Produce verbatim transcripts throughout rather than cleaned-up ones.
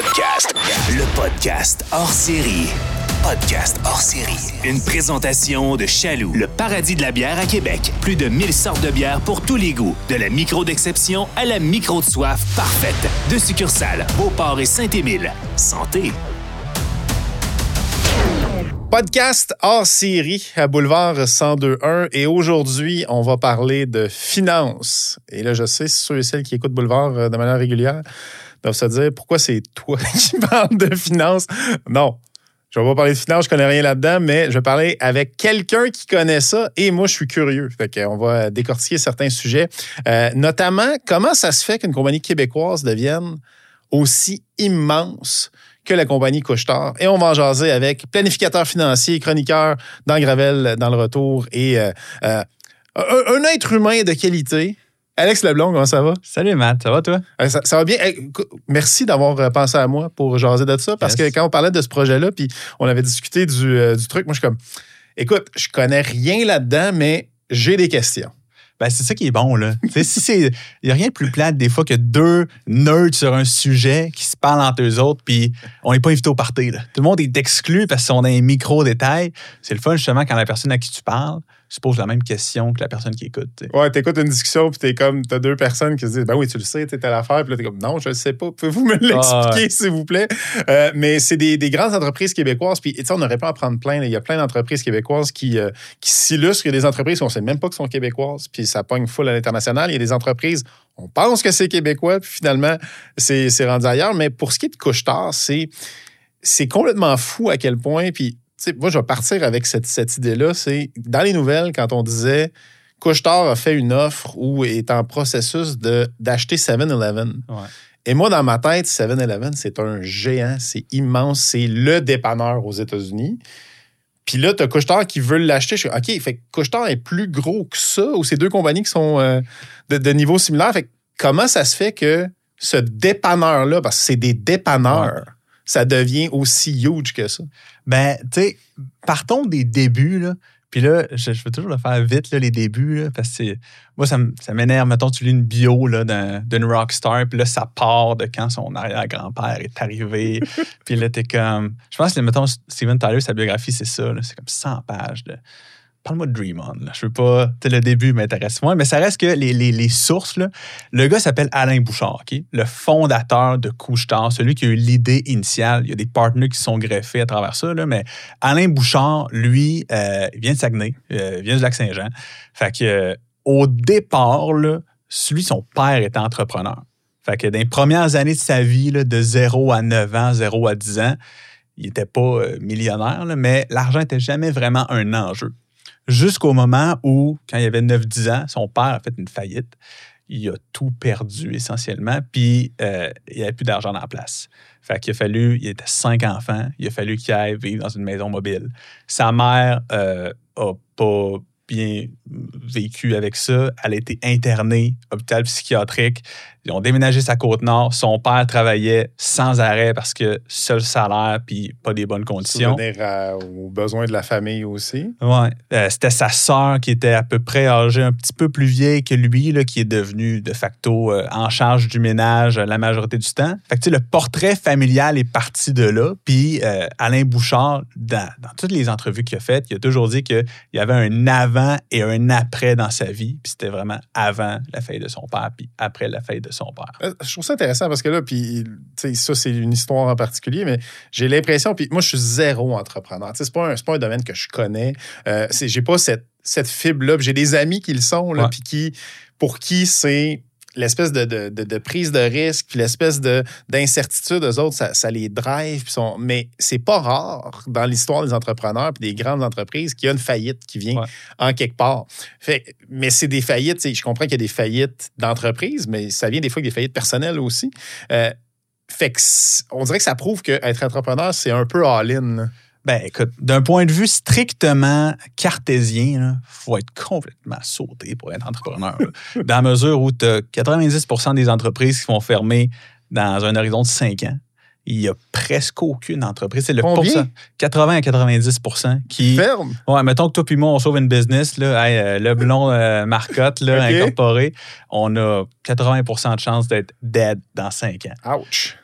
Podcast. Le podcast hors série. Podcast hors série. Une présentation de Chaloux, le paradis de la bière à Québec. Plus de mille sortes de bières pour tous les goûts. De la micro d'exception à la micro de soif parfaite. Deux succursales, Beauport et Saint-Émile. Santé! Podcast hors série à Boulevard cent deux point un et aujourd'hui, on va parler de finances. Et là, je sais, ceux et celles qui écoutent Boulevard de manière régulière doivent se dire pourquoi c'est toi qui parles de finances. Non, je ne vais pas parler de finances, je connais rien là-dedans, mais je vais parler avec quelqu'un qui connaît ça et moi, je suis curieux. Fait qu'on va décortiquer certains sujets, euh, notamment comment ça se fait qu'une compagnie québécoise devienne aussi immense que la compagnie Couche-Tard. Et on va en jaser avec planificateur financier, chroniqueur dans Gravel, dans le retour, et euh, euh, un, un être humain de qualité. Alex Leblond, comment ça va? Salut Matt, ça va toi? Euh, ça, ça va bien. Hey, merci d'avoir pensé à moi pour jaser de ça, parce yes. que quand on parlait de ce projet-là, puis on avait discuté du, euh, du truc, moi je suis comme, écoute, je connais rien là-dedans, mais j'ai des questions. Ben, c'est ça qui est bon, là. si c'est, il n'y a rien de plus plate des fois que deux nerds sur un sujet qui se parlent entre eux autres, puis on n'est pas invité au party, là. Tout le monde est exclu parce qu'on a un micro-détail. C'est le fun, justement, quand la personne à qui tu parles se pose la même question que la personne qui écoute. T'sais. Ouais, t'écoutes une discussion, puis t'es comme, t'as deux personnes qui se disent, ben oui, tu le sais, t'es à l'affaire, puis là, t'es comme, non, je le sais pas. Pouvez-vous me l'expliquer, ah, s'il vous plaît? Euh, mais c'est des, des grandes entreprises québécoises, puis, tu sais, on aurait pu en prendre plein. Il y a plein d'entreprises québécoises qui, euh, qui s'illustrent. Il y a des entreprises qu'on sait même pas que sont québécoises, puis ça pogne full à l'international. Il y a des entreprises, on pense que c'est québécois, puis finalement, c'est, c'est rendu ailleurs. Mais pour ce qui est de Couche-Tard, c'est, c'est complètement fou à quel point, puis, tu sais, moi, je vais partir avec cette, cette idée-là. C'est dans les nouvelles, quand on disait Couche-Tard a fait une offre ou est en processus de, d'acheter seven eleven. Ouais. Et moi, dans ma tête, seven eleven, c'est un géant, c'est immense, c'est le dépanneur aux États-Unis. Puis là, tu as Couche-Tard qui veut l'acheter. Je suis OK, fait que Couche-Tard est plus gros que ça, ou c'est deux compagnies qui sont euh, de, de niveau similaire. Fait que comment ça se fait que ce dépanneur-là, parce que c'est des dépanneurs, ouais, ça devient aussi huge que ça? Ben, tu sais, partons des débuts, là. Puis là, je, je veux toujours le faire vite, là, les débuts, là, parce que c'est, moi, ça, ça m'énerve. Mettons, tu lis une bio là, d'un, d'une rockstar, puis là, ça part de quand son arrière-grand-père est arrivé. Puis là, t'es comme... Je pense que, mettons, Steven Tyler, sa biographie, c'est ça. Là, c'est comme cent pages de... Parle-moi de Dream On. Là. Je veux pas... Tu sais, le début m'intéresse moins, mais ça reste que les, les, les sources, là, le gars s'appelle Alain Bouchard, okay? Le fondateur de Couche-Tard, celui qui a eu l'idée initiale. Il y a des partenaires qui sont greffés à travers ça, là, mais Alain Bouchard, lui, euh, il vient de Saguenay, euh, il vient du Lac-Saint-Jean. Fait que, euh, au départ, là, lui, son père était entrepreneur. Fait que dans les premières années de sa vie, là, de zéro à neuf ans, zéro à dix ans, il n'était pas euh, millionnaire, là, mais l'argent n'était jamais vraiment un enjeu. Jusqu'au moment où, quand il avait neuf dix ans, son père a fait une faillite. Il a tout perdu essentiellement, puis euh, il n'y avait plus d'argent dans la place. Fait qu'il a fallu, il était cinq enfants, il a fallu qu'il aille vivre dans une maison mobile. Sa mère euh, a pas bien vécu avec ça. Elle a été internée, hôpital psychiatrique. Ils ont déménagé sa Côte-Nord. Son père travaillait sans arrêt parce que seul salaire puis pas des bonnes conditions. Souvenir à, aux besoins de la famille aussi. Oui. Euh, c'était sa sœur qui était à peu près âgée, un petit peu plus vieille que lui, là, qui est devenue de facto euh, en charge du ménage la majorité du temps. Fait que, tu sais, le portrait familial est parti de là. Puis euh, Alain Bouchard, dans, dans toutes les entrevues qu'il a faites, il a toujours dit qu'il y avait un avant et un après dans sa vie. Puis c'était vraiment avant la faillite de son père puis après la faillite de son père. Je trouve ça intéressant parce que là, puis, tu sais, ça, c'est une histoire en particulier, mais j'ai l'impression, puis moi, je suis zéro entrepreneur. Tu sais, c'est pas un, c'est pas un domaine que je connais. Euh, c'est, j'ai pas cette, cette fibre-là. J'ai des amis qui le sont, là, ouais, puis qui, pour qui c'est l'espèce de, de, de, de prise de risque, puis l'espèce de, d'incertitude, eux autres, ça, ça les drive. Puis sont, mais c'est pas rare dans l'histoire des entrepreneurs puis des grandes entreprises qu'il y a une faillite qui vient, ouais, en quelque part. Fait, mais c'est des faillites, je comprends qu'il y a des faillites d'entreprises, mais ça vient des fois avec des faillites personnelles aussi. Euh, fait que on dirait que ça prouve qu'être entrepreneur, c'est un peu all-in, là. Ben, écoute, d'un point de vue strictement cartésien, il faut être complètement sauté pour être entrepreneur. Dans la mesure où tu as quatre-vingt-dix pour cent des entreprises qui vont fermer dans un horizon de cinq ans. Il n'y a presque aucune entreprise. C'est le Combien? quatre-vingts à quatre-vingt-dix pour cent qui... Ferme? Ouais, mettons que toi puis moi, on sauve une business, là, hey, euh, le blond euh, Marcotte, là, okay, incorporé, on a quatre-vingts pour cent de chance d'être dead dans cinq ans. Ouch!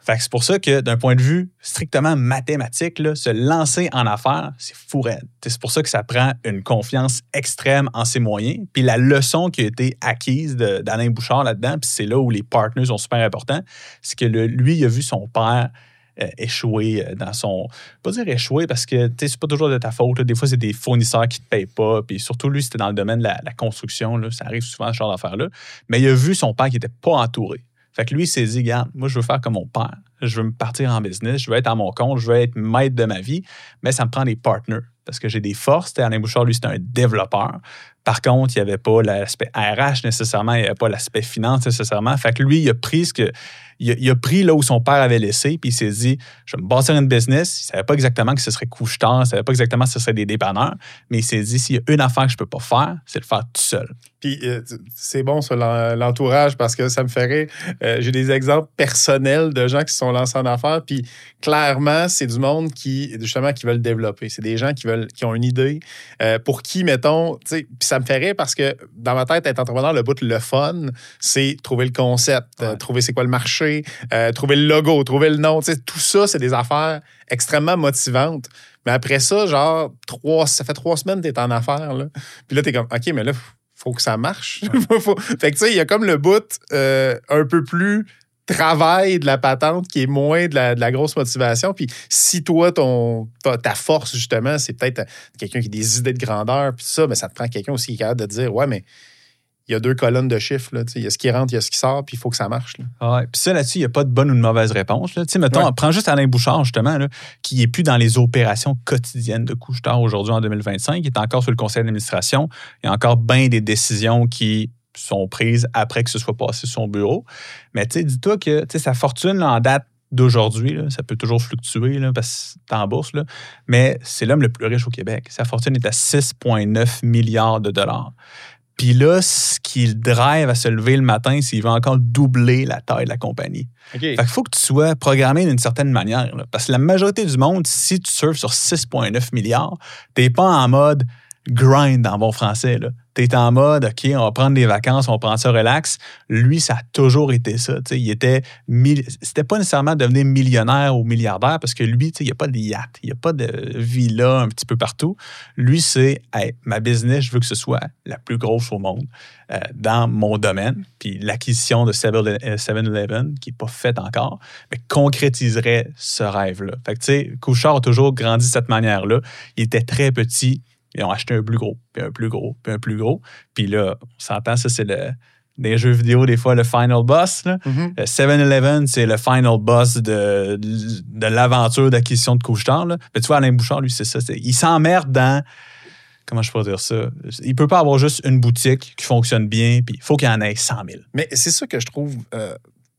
Fait que c'est pour ça que, d'un point de vue strictement mathématique, là, se lancer en affaires, c'est fou raide. C'est pour ça que ça prend une confiance extrême en ses moyens. Puis la leçon qui a été acquise de, d'Alain Bouchard là-dedans, puis c'est là où les partners sont super importants, c'est que le, lui, il a vu son père euh, échouer dans son... Pas dire échouer, parce que c'est pas toujours de ta faute. Là. Des fois, c'est des fournisseurs qui te payent pas. Puis surtout, lui, c'était dans le domaine de la, la construction. Là. Ça arrive souvent, ce genre d'affaires-là. Mais il a vu son père qui était pas entouré. Fait que lui, il s'est dit, regarde, moi, je veux faire comme mon père. Je veux me partir en business. Je veux être à mon compte. Je veux être maître de ma vie. Mais ça me prend des partners. Parce que j'ai des forces. T'sais, Alain Bouchard, lui, c'était un développeur. Par contre, il n'y avait pas l'aspect R H nécessairement. Il n'y avait pas l'aspect finance nécessairement. Fait que lui, il a pris ce que... Il a, il a pris là où son père avait laissé, puis il s'est dit, je vais me bâtir une business. Il ne savait pas exactement que ce serait couche-tard. Il ne savait pas exactement que ce serait des dépanneurs. Mais il s'est dit, s'il y a une affaire que je ne peux pas faire, c'est le faire tout seul. Puis euh, c'est bon, ça, l'entourage, parce que ça me fait rire. Euh, j'ai des exemples personnels de gens qui se sont lancés en affaires, puis clairement, c'est du monde qui, justement, qui veulent développer. C'est des gens qui veulent, qui ont une idée, euh, pour qui, mettons, tu sais, puis ça me fait rire parce que dans ma tête, être entrepreneur, le bout, le fun, c'est trouver le concept, ouais. euh, trouver c'est quoi le marché, euh, trouver le logo, trouver le nom, tu sais, tout ça, c'est des affaires extrêmement motivantes. Mais après ça, genre, trois, ça fait trois semaines que t'es en affaires, là. Puis là, t'es comme, OK, mais là, faut que ça marche. Ouais. Faut... Fait que, tu sais, il y a comme le bout euh, un peu plus travail de la patente qui est moins de la, de la grosse motivation. Puis si toi, ton, ta, ta force, justement, c'est peut-être quelqu'un qui a des idées de grandeur, puis ça, mais ça te prend quelqu'un aussi qui est capable de dire, ouais, mais il y a deux colonnes de chiffres. Là, il y a ce qui rentre, il y a ce qui sort, puis il faut que ça marche. Ouais, puis ça, là-dessus, il n'y a pas de bonne ou de mauvaise réponse. Là. Mettons, ouais. Prends juste Alain Bouchard, justement, là, qui n'est plus dans les opérations quotidiennes de couche-tard aujourd'hui en deux mille vingt-cinq. Il est encore sur le conseil d'administration. Il y a encore bien des décisions qui sont prises après que ce soit passé sur son bureau. Mais dis-toi que sa fortune là, en date d'aujourd'hui, là, ça peut toujours fluctuer là, parce que c'est en bourse, là, mais c'est l'homme le plus riche au Québec. Sa fortune est à six virgule neuf milliards de dollars. Puis là, ce qui le drive à se lever le matin, c'est qu'il va encore doubler la taille de la compagnie. Okay. Fait qu'il faut que tu sois programmé d'une certaine manière. Là, parce que la majorité du monde, si tu surfes sur six virgule neuf milliards, t'es pas en mode grind en bon français. Là. T'es en mode, OK, on va prendre des vacances, on va prendre ça relax. Lui, ça a toujours été ça. T'sais, il était mille... C'était pas nécessairement devenir millionnaire ou milliardaire parce que lui, il n'y a pas de yacht, il n'y a pas de villa un petit peu partout. Lui, c'est, hey, ma business, je veux que ce soit la plus grosse au monde euh, dans mon domaine. Puis l'acquisition de seven eleven, qui n'est pas faite encore, mais concrétiserait ce rêve-là. Fait que, tu sais, Couche-Tard a toujours grandi de cette manière-là. Il était très petit. Ils ont acheté un plus gros, puis un plus gros, puis un plus gros. Puis là, on s'entend, ça, c'est le, des jeux vidéo, des fois, le final boss. Mm-hmm. seven eleven, c'est le final boss de, de, de l'aventure d'acquisition de Couche-Tard. Mais tu vois, Alain Bouchard, lui, c'est ça. C'est, il s'emmerde dans... Comment je peux dire ça? Il peut pas avoir juste une boutique qui fonctionne bien, puis il faut qu'il y en ait cent mille. Mais c'est ça que je trouve... Euh,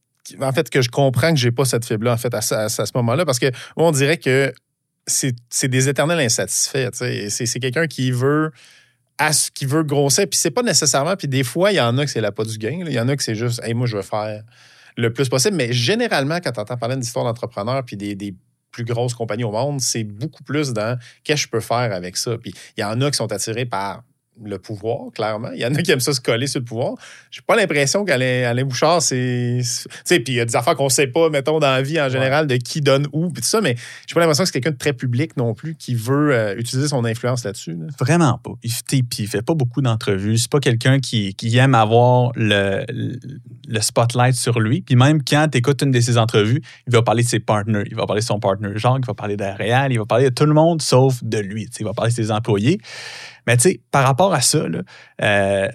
en fait, que je comprends que j'ai pas cette fibre-là, en fait, à, à, à ce moment-là, parce que on dirait que C'est, c'est des éternels insatisfaits. C'est, c'est quelqu'un qui veut, qui veut grossir. Puis c'est pas nécessairement... Puis des fois, il y en a que c'est l'appât du gain. Il y en a que c'est juste, hey, moi, je veux faire le plus possible. Mais généralement, quand tu entends parler d'histoire d'entrepreneurs puis des, des plus grosses compagnies au monde, c'est beaucoup plus dans qu'est-ce que je peux faire avec ça. Puis il y en a qui sont attirés par le pouvoir, clairement. Il y en a qui aiment ça se coller sur le pouvoir. J'ai pas l'impression qu'Alain Alain Bouchard, c'est... Tu sais, puis il y a des affaires qu'on sait pas, mettons, dans la vie en général, ouais. de qui donne où, puis tout ça, mais j'ai pas l'impression que c'est quelqu'un de très public non plus qui veut euh, utiliser son influence là-dessus. Là. Vraiment pas. Il, puis il fait pas beaucoup d'entrevues. C'est pas quelqu'un qui, qui aime avoir le, le spotlight sur lui. Puis même quand tu écoutes une de ses entrevues, il va parler de ses partners. Il va parler de son partner Jacques, il va parler d'Aréal, il va parler de tout le monde sauf de lui. T'sais, il va parler de ses employés. Mais tu sais, par rapport à ça, là, euh,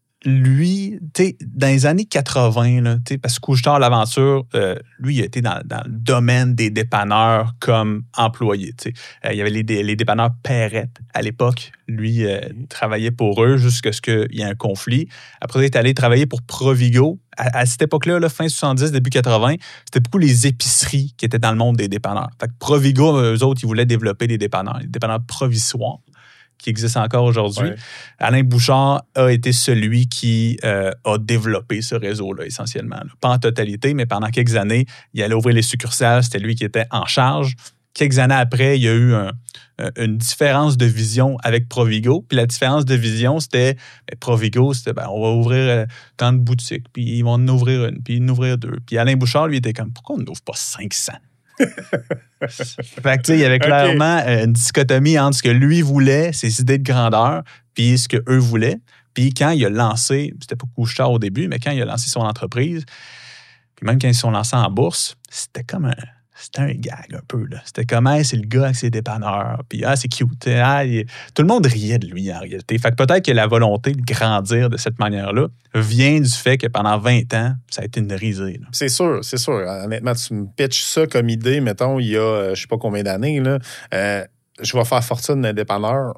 lui, tu sais, dans les années quatre-vingts, là, parce que Couche-Tard, l'aventure, euh, lui, il a été dans, dans le domaine des dépanneurs comme employé. Euh, il y avait les, les dépanneurs Perrette à l'époque. Lui, euh, il travaillait pour eux jusqu'à ce qu'il y ait un conflit. Après, il est allé travailler pour Provigo. À, à cette époque-là, là, fin soixante-dix, début quatre-vingts, c'était beaucoup les épiceries qui étaient dans le monde des dépanneurs. Fait que Provigo, eux autres, ils voulaient développer des dépanneurs, des dépanneurs provisoires, qui existe encore aujourd'hui. Ouais. Alain Bouchard a été celui qui euh, a développé ce réseau-là, essentiellement. Là. Pas en totalité, mais pendant quelques années, il allait ouvrir les succursales. C'était lui qui était en charge. quelques années après, il y a eu un, une différence de vision avec Provigo. Puis la différence de vision, c'était ben, Provigo, c'était ben, on va ouvrir euh, tant de boutiques, puis ils vont en ouvrir une, puis en ouvrir deux. Puis Alain Bouchard, lui, était comme, pourquoi on n'ouvre pas cinq cents? Fait que, tu sais, il y avait clairement okay. une dichotomie entre ce que lui voulait, ses idées de grandeur, puis ce qu'eux voulaient. Puis quand il a lancé, c'était pas Couche-Tard au début, mais quand il a lancé son entreprise, puis même quand ils se sont lancés en bourse, c'était comme un, c'était un gag un peu. Là. C'était comme, hey, c'est le gars avec ses dépanneurs, puis ah, c'est cute. Ah, il... Tout le monde riait de lui en réalité. Fait que peut-être que la volonté de grandir de cette manière-là vient du fait que pendant vingt ans, ça a été une risée. Là. C'est sûr, c'est sûr. Honnêtement, tu me pitches ça comme idée, mettons, il y a je sais pas combien d'années, là, euh, je vais faire fortune d'un dépanneur.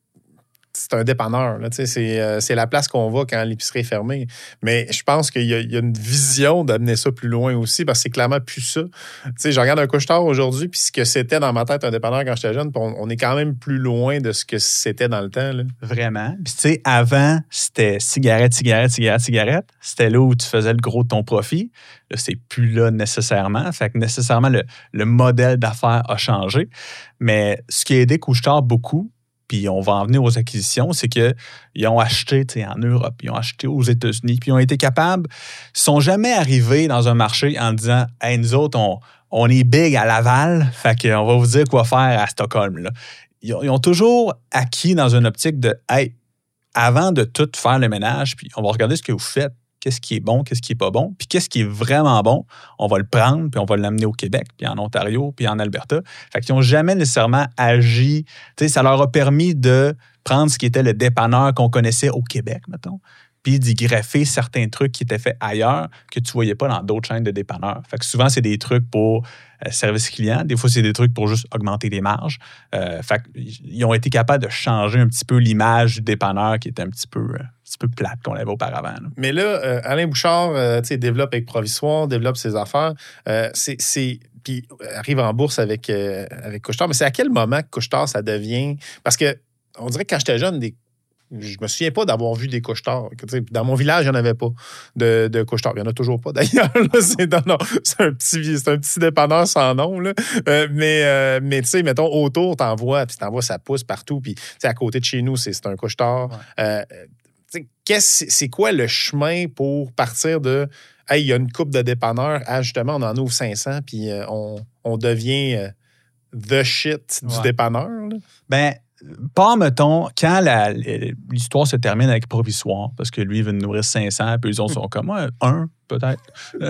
C'est un dépanneur. Là, c'est, euh, c'est la place qu'on va quand l'épicerie est fermée. Mais je pense qu'il y a, il y a une vision d'amener ça plus loin aussi, parce que c'est clairement plus ça. T'sais, je regarde un couche-tard aujourd'hui, puis ce que c'était dans ma tête un dépanneur quand j'étais jeune, on, on est quand même plus loin de ce que c'était dans le temps. Là. Vraiment. Puis tu sais, avant, c'était cigarette, cigarette, cigarette, cigarette. C'était là où tu faisais le gros de ton profit. Là, c'est plus là nécessairement. Fait que nécessairement, le, le modèle d'affaires a changé. Mais ce qui a aidé Couche-Tard beaucoup, puis on va en venir aux acquisitions, c'est qu'ils ont acheté en Europe, ils ont acheté aux États-Unis, puis ils ont été capables, ils ne sont jamais arrivés dans un marché en disant « Hey, nous autres, on, on est big à Laval, fait qu'on va vous dire quoi faire à Stockholm. » Là. Ils, ont, ils ont toujours acquis dans une optique de « Hey, avant de tout faire le ménage, puis on va regarder ce que vous faites, qu'est-ce qui est bon, qu'est-ce qui n'est pas bon, puis qu'est-ce qui est vraiment bon, on va le prendre, puis on va l'amener au Québec, puis en Ontario, puis en Alberta. » Fait qu'ils n'ont jamais nécessairement agi. Tu sais, ça leur a permis de prendre ce qui était le dépanneur qu'on connaissait au Québec, mettons, puis d'y greffer certains trucs qui étaient faits ailleurs que tu ne voyais pas dans d'autres chaînes de dépanneurs. Fait que souvent, c'est des trucs pour euh, service client. Des fois, c'est des trucs pour juste augmenter les marges. Euh, fait qu'ils ont été capables de changer un petit peu l'image du dépanneur qui était un petit peu... Euh, un petit peu plate qu'on avait auparavant. Là. Mais là, euh, Alain Bouchard, euh, tu sais, développe avec Provisoire, développe ses affaires. Euh, c'est, c'est, puis arrive en bourse avec, euh, avec Couche-Tard. Mais c'est à quel moment que Couche-Tard, ça devient... Parce que on dirait que quand j'étais jeune, des... je me souviens pas d'avoir vu des Couche-Tard. Dans mon village, il n'y en avait pas de, de Couche-Tard. Il n'y en a toujours pas, d'ailleurs. C'est, non, non, c'est, un petit, c'est un petit dépanneur sans nom. Là. Euh, mais, euh, mais tu sais, mettons, autour, t'en vois, puis t'en vois, ça pousse partout. Puis, tu sais, à côté de chez nous, c'est, c'est un Couche-Tard. Ouais. Euh, Qu'est-ce, c'est quoi le chemin pour partir de « Hey, il y a une coupe de dépanneurs, ah, justement, on en ouvre cinq cents, puis euh, on, on devient euh, the shit du ouais. dépanneur? » Ben, pas, mettons, quand la, l'histoire se termine avec Provisoire, parce que lui, il veut nous ouvrir cinq cents, puis ils sont comme ouais, un, peut-être.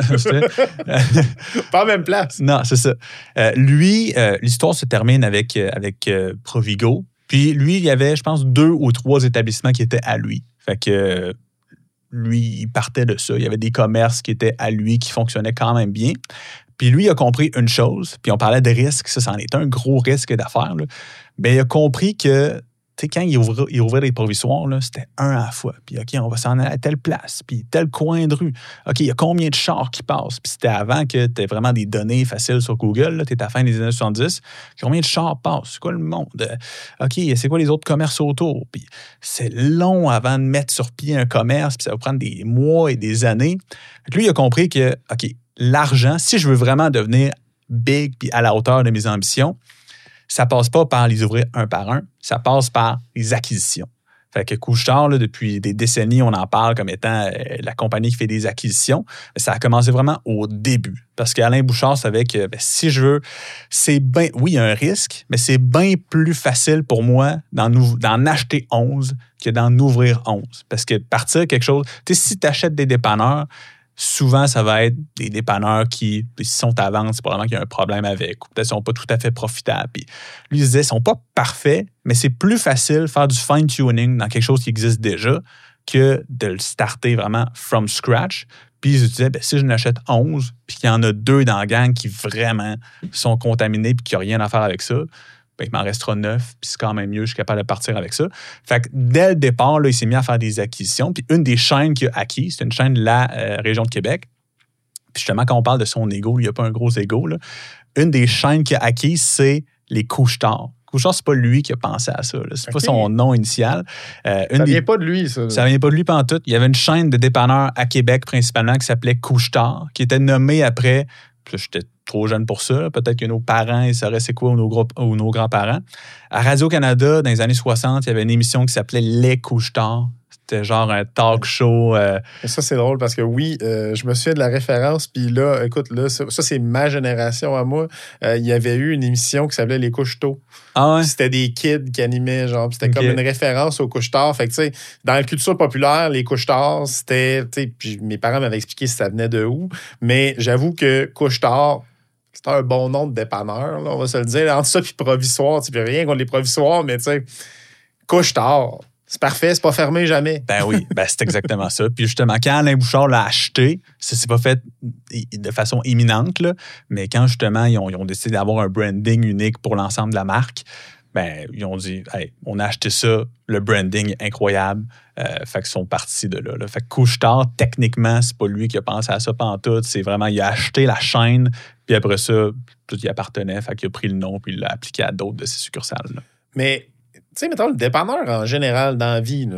Pas en même place. Non, c'est ça. Euh, lui, euh, l'histoire se termine avec, avec euh, Provigo. Puis lui, il y avait, je pense, deux ou trois établissements qui étaient à lui. Fait que lui, il partait de ça. Il y avait des commerces qui étaient à lui, qui fonctionnaient quand même bien. Puis lui, il a compris une chose, puis on parlait de risque, ça, c'en est un gros risque d'affaires. Là. Mais il a compris que, tu sais, quand il ouvrait, il ouvrait des provisoires, là, c'était un à la fois. Puis, OK, on va s'en aller à telle place, puis tel coin de rue. OK, il y a combien de chars qui passent? Puis c'était avant que tu aies vraiment des données faciles sur Google. Tu es à la fin des années soixante-dix. Combien de chars passent? C'est quoi le monde? OK, c'est quoi les autres commerces autour? Puis c'est long avant de mettre sur pied un commerce, puis ça va prendre des mois et des années. Fait que lui, il a compris que, OK, l'argent, si je veux vraiment devenir big puis à la hauteur de mes ambitions, ça passe pas par les ouvrir un par un, ça passe par les acquisitions. Fait que Couche-Tard, là, depuis des décennies, on en parle comme étant euh, la compagnie qui fait des acquisitions. Mais ça a commencé vraiment au début. Parce qu'Alain Bouchard savait que ben, si je veux, c'est bien, oui, il y a un risque, mais c'est bien plus facile pour moi d'en, d'en acheter onze que d'en ouvrir onze. Parce que partir quelque chose, tu sais, si tu achètes des dépanneurs, souvent, ça va être des dépanneurs qui, s'ils sont à vendre, c'est probablement qu'il y a un problème avec, ou peut-être qu'ils ne sont pas tout à fait profitables. Puis, lui, il disait, ils ne sont pas parfaits, mais c'est plus facile de faire du fine-tuning dans quelque chose qui existe déjà que de le starter vraiment from scratch. Puis, il disait, ben, si je n'achète onze, puis qu'il y en a deux dans la gang qui vraiment sont contaminés puis qu'il n'y a rien à faire avec ça, ben, il m'en restera neuf, puis c'est quand même mieux, je suis capable de partir avec ça. Fait que dès le départ, là, il s'est mis à faire des acquisitions. Puis une des chaînes qu'il a acquis, c'est une chaîne de la euh, région de Québec. Puis justement, quand on parle de son ego, il n'y a pas un gros ego. Là. Une des chaînes qu'il a acquises, c'est les Couche-Tard. Couche-Tard, c'est pas lui qui a pensé à ça. Là. C'est okay. Pas son nom initial. Euh, une ça vient des... pas de lui, ça. Ça vient pas de lui pantoute. Il y avait une chaîne de dépanneurs à Québec, principalement, qui s'appelait Couche-Tard, qui était nommée après... Puis là, j'étais trop jeunes pour ça. Peut-être que nos parents, ils sauraient c'est quoi, ou nos, gros, ou nos grands-parents. À Radio-Canada, dans les années soixante, il y avait une émission qui s'appelait Les Couche-Tard. C'était genre un talk show. Euh... Ça, c'est drôle parce que oui, euh, je me souviens de la référence. Puis là, écoute, là, ça, ça c'est ma génération à moi. Euh, il y avait eu une émission qui s'appelait Les Couche-Tôt. Ah ouais? C'était des kids qui animaient, genre. C'était okay. comme une référence aux couche-tard. Fait que, tu sais, dans la culture populaire, les couche-tard, c'était, tu sais, puis mes parents m'avaient expliqué si ça venait de où. Mais j'avoue que couche-tard, c'était un bon nom de dépanneur, là, on va se le dire. Entre ça puis provisoire, tu sais, rien contre les provisoires, mais tu sais, couche-tard. C'est parfait, c'est pas fermé jamais. Ben oui, ben c'est exactement ça. Puis justement, quand Alain Bouchard l'a acheté, ça s'est pas fait de façon imminente, là, mais quand justement, ils ont, ils ont décidé d'avoir un branding unique pour l'ensemble de la marque, ben ils ont dit, hey, on a acheté ça, le branding est incroyable. Euh, fait qu'ils sont partis de là, là. Fait que Couche-Tard, techniquement, c'est pas lui qui a pensé à ça pantoute. C'est vraiment, il a acheté la chaîne, puis après ça, tout y appartenait. Fait qu'il a pris le nom, puis il l'a appliqué à d'autres de ses succursales. Là. Mais tu sais, mettons, le dépanneur en général dans la vie, là,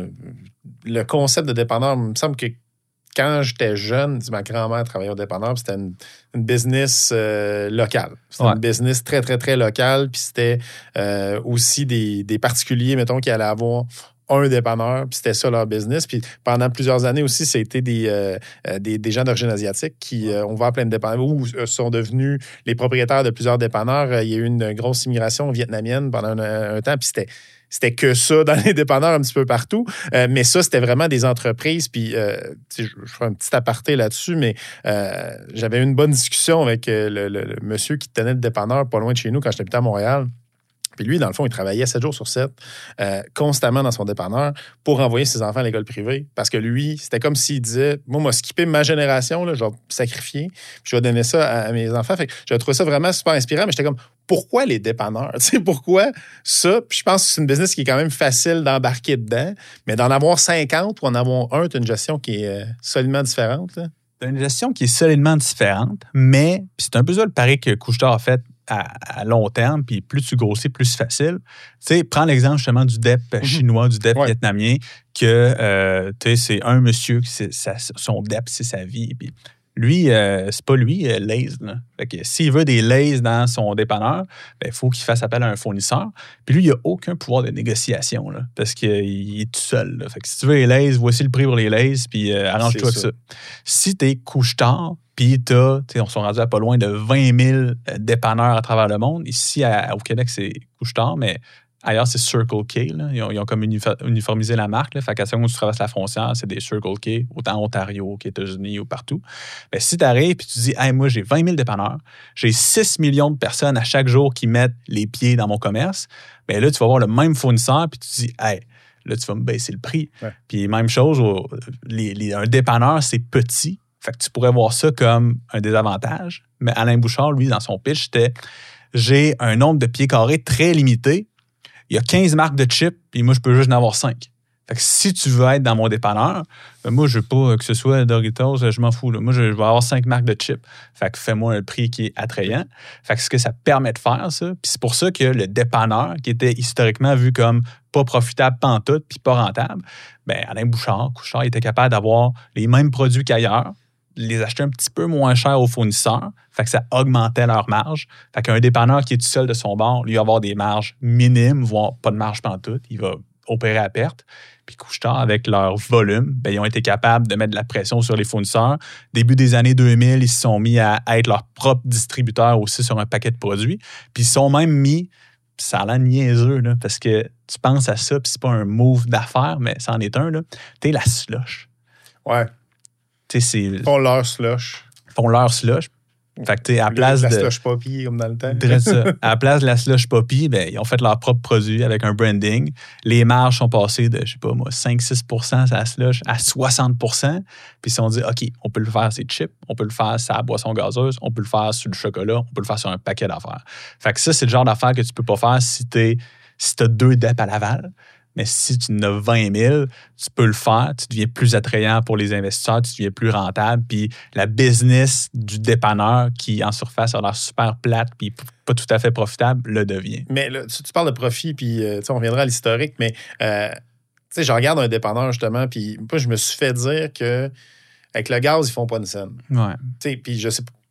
le concept de dépanneur, il me semble que quand j'étais jeune, ma grand-mère travaillait au dépanneur, puis c'était une, une business euh, locale. C'était ouais. une business très, très, très locale, puis c'était euh, aussi des, des particuliers, mettons, qui allaient avoir un dépanneur, puis c'était ça leur business. Puis pendant plusieurs années aussi, c'était des, euh, des, des gens d'origine asiatique qui euh, ont ouvert plein de dépanneurs ou euh, sont devenus les propriétaires de plusieurs dépanneurs. Il y a eu une grosse immigration vietnamienne pendant un, un temps, puis c'était C'était que ça dans les dépanneurs un petit peu partout. Euh, mais ça, c'était vraiment des entreprises. Puis, euh, je, je ferai un petit aparté là-dessus, mais euh, j'avais eu une bonne discussion avec le, le, le monsieur qui tenait le dépanneur pas loin de chez nous quand j'habitais à Montréal. Puis lui, dans le fond, il travaillait sept jours sur sept, euh, constamment dans son dépanneur pour envoyer ses enfants à l'école privée. Parce que lui, c'était comme s'il disait, moi, moi, skipper ma génération, là, je vais sacrifier, puis je vais donner ça à, à mes enfants. Fait que j'ai trouvé ça vraiment super inspirant, mais j'étais comme, pourquoi les dépanneurs? Tu sais, pourquoi ça? Puis je pense que c'est une business qui est quand même facile d'embarquer dedans, mais d'en avoir cinquante ou en avoir un, tu as une gestion qui est euh, solidement différente. Là. Tu as une gestion qui est solidement différente, mais c'est un peu ça le pari que Couche-Tard a fait à, à long terme, puis plus tu grossis, plus c'est facile. Tu sais, prends l'exemple justement du D E P mm-hmm. chinois, du D E P ouais. vietnamien, que, euh, tu sais, c'est un monsieur, c'est, ça, son D E P, c'est sa vie, puis lui, euh, c'est pas lui, euh, Lay's. Là. Fait que s'il veut des Lay's dans son dépanneur, il ben, faut qu'il fasse appel à un fournisseur. Puis lui, il n'a aucun pouvoir de négociation, là, parce qu'il est tout seul. Là. Fait que si tu veux les Lay's, voici le prix pour les Lay's, puis euh, arrange-toi avec ça. Si t'es Couche-Tard, puis t'as, on s'est rendu à pas loin de vingt mille dépanneurs à travers le monde. Ici, à, au Québec, c'est Couche-Tard, mais ailleurs, c'est Circle K. Là. Ils, ont, ils ont comme uniformisé la marque. Là. Fait qu'à ce moment où tu traverses la frontière, c'est des Circle K, autant en Ontario qu'aux États-Unis ou partout. Mais si tu arrives et tu dis, hey, moi, j'ai vingt mille dépanneurs, j'ai six millions de personnes à chaque jour qui mettent les pieds dans mon commerce, bien là, tu vas avoir le même fournisseur puis tu dis, hey, là, tu vas me baisser le prix. Ouais. Puis même chose, les, les, un dépanneur, c'est petit. Fait que tu pourrais voir ça comme un désavantage. Mais Alain Bouchard, lui, dans son pitch, c'était, j'ai un nombre de pieds carrés très limité. Il y a quinze marques de chips, puis moi, je peux juste en avoir cinq. Fait que si tu veux être dans mon dépanneur, ben moi, je veux pas que ce soit Doritos, je m'en fous. Là. Moi, je vais avoir cinq marques de chips. Fait que fais-moi un prix qui est attrayant. Fait que ce que ça permet de faire, ça, puis c'est pour ça que le dépanneur, qui était historiquement vu comme pas profitable pantoute, puis pas rentable, ben Alain Bouchard, Couche-Tard, il était capable d'avoir les mêmes produits qu'ailleurs, les acheter un petit peu moins cher aux fournisseurs. Fait que ça augmentait leur marge. Fait qu'un dépanneur qui est tout seul de son bord, lui, il va avoir des marges minimes, voire pas de marge pantoute. Il va opérer à perte. Puis Couche-Tard, avec leur volume, ben, ils ont été capables de mettre de la pression sur les fournisseurs. Début des années deux mille, ils se sont mis à être leur propre distributeur aussi sur un paquet de produits. Puis ils se sont même mis, ça a l'air niaiseux, là, parce que tu penses à ça, puis c'est pas un move d'affaires, mais c'en est un, là. T'es la slush. Ouais. C'est, ils font leur slush. Ils font leur slush. Fait que, tu sais, à la place la de. La slush poppy, comme dans le temps. Ça. À la place de la slush poppy, ben, ils ont fait leur propre produit avec un branding. Les marges sont passées de, je sais pas moi, cinq à six pour cent sur la slush à soixante pour cent. Puis ils se sont dit, OK, on peut le faire sur chips, on peut le faire sur la boisson gazeuse, on peut le faire sur le chocolat, on peut le faire sur un paquet d'affaires. Fait que ça, c'est le genre d'affaires que tu peux pas faire si tu si as deux D E P à Laval. Mais si tu en as vingt mille, tu peux le faire, tu deviens plus attrayant pour les investisseurs, tu deviens plus rentable, puis la business du dépanneur qui, en surface, a l'air super plate puis pas tout à fait profitable, le devient. Mais là, tu, tu parles de profit, puis euh, on reviendra à l'historique, mais euh, tu sais, je regarde un dépanneur, justement, puis moi, je me suis fait dire que avec le gaz, ils font pas une scène. Ouais. Tu sais, puis je sais pas,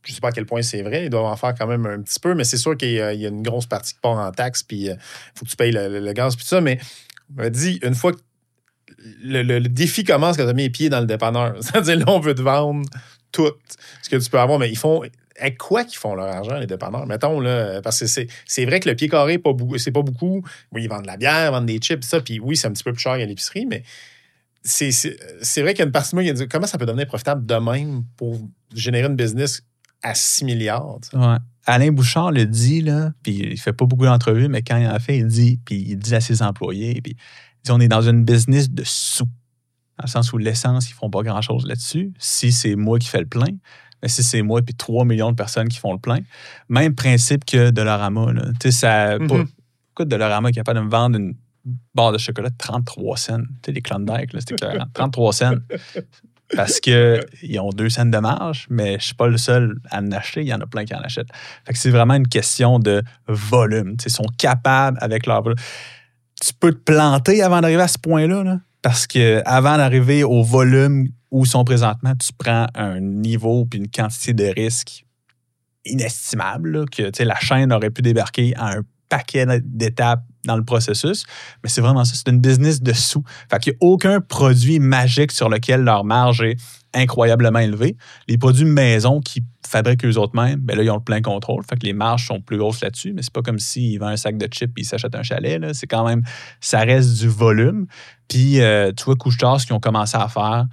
je ne sais pas à quel point c'est vrai, ils doivent en faire quand même un petit peu, mais c'est sûr qu'il y a, il y a une grosse partie qui part en taxes, puis il euh, faut que tu payes le, le, le gaz, puis tout ça. Mais on m'a dit, une fois que le, le, le défi commence quand tu as mis les pieds dans le dépanneur, c'est-à-dire là, on veut te vendre tout ce que tu peux avoir, mais ils font. Avec quoi qu'ils font leur argent, les dépanneurs? Mettons, là, parce que c'est, c'est vrai que le pied carré, pas beaucoup, c'est pas beaucoup. Oui, ils vendent de la bière, ils vendent des chips, ça, puis oui, c'est un petit peu plus cher à l'épicerie, mais c'est, c'est, c'est vrai qu'il y a une partie de moi qui a dit comment ça peut devenir profitable de même pour générer une business à six milliards? Ouais. Alain Bouchard le dit, là, puis il fait pas beaucoup d'entrevues, mais quand il en fait, il dit, puis il dit à ses employés, puis il dit, on est dans une business de sous. Dans le sens où l'essence, ils font pas grand-chose là-dessus. Si c'est moi qui fais le plein, mais si c'est moi puis trois millions de personnes qui font le plein, même principe que Dollarama. Là. Tu sais, ça. Mm-hmm. Pas, pourquoi Dollarama est capable de me vendre une barre de chocolat de trente-trois cents? Tu sais, les Klondike, là, c'était clair. trente-trois cents. Parce qu'ils ont deux cents de marge, mais je suis pas le seul à en acheter. Il y en a plein qui en achètent. Fait que c'est vraiment une question de volume. Tu sais, ils sont capables avec leur volume. Tu peux te planter avant d'arriver à ce point-là, là. Parce qu'avant d'arriver au volume où ils sont présentement, tu prends un niveau puis une quantité de risque inestimable, là, que la chaîne aurait pu débarquer à un paquet d'étapes dans le processus. Mais c'est vraiment ça, c'est une business de sous. Fait qu'il n'y a aucun produit magique sur lequel leur marge est incroyablement élevée. Les produits maison qui fabriquent eux autres mêmes, ben là, ils ont le plein contrôle. Fait que les marges sont plus grosses là-dessus, mais c'est pas comme s'ils vendent un sac de chips et ils s'achètent un chalet. Là. C'est quand même, ça reste du volume. Puis, euh, tu vois, Couche-Tard, ce qu'ils ont commencé à faire,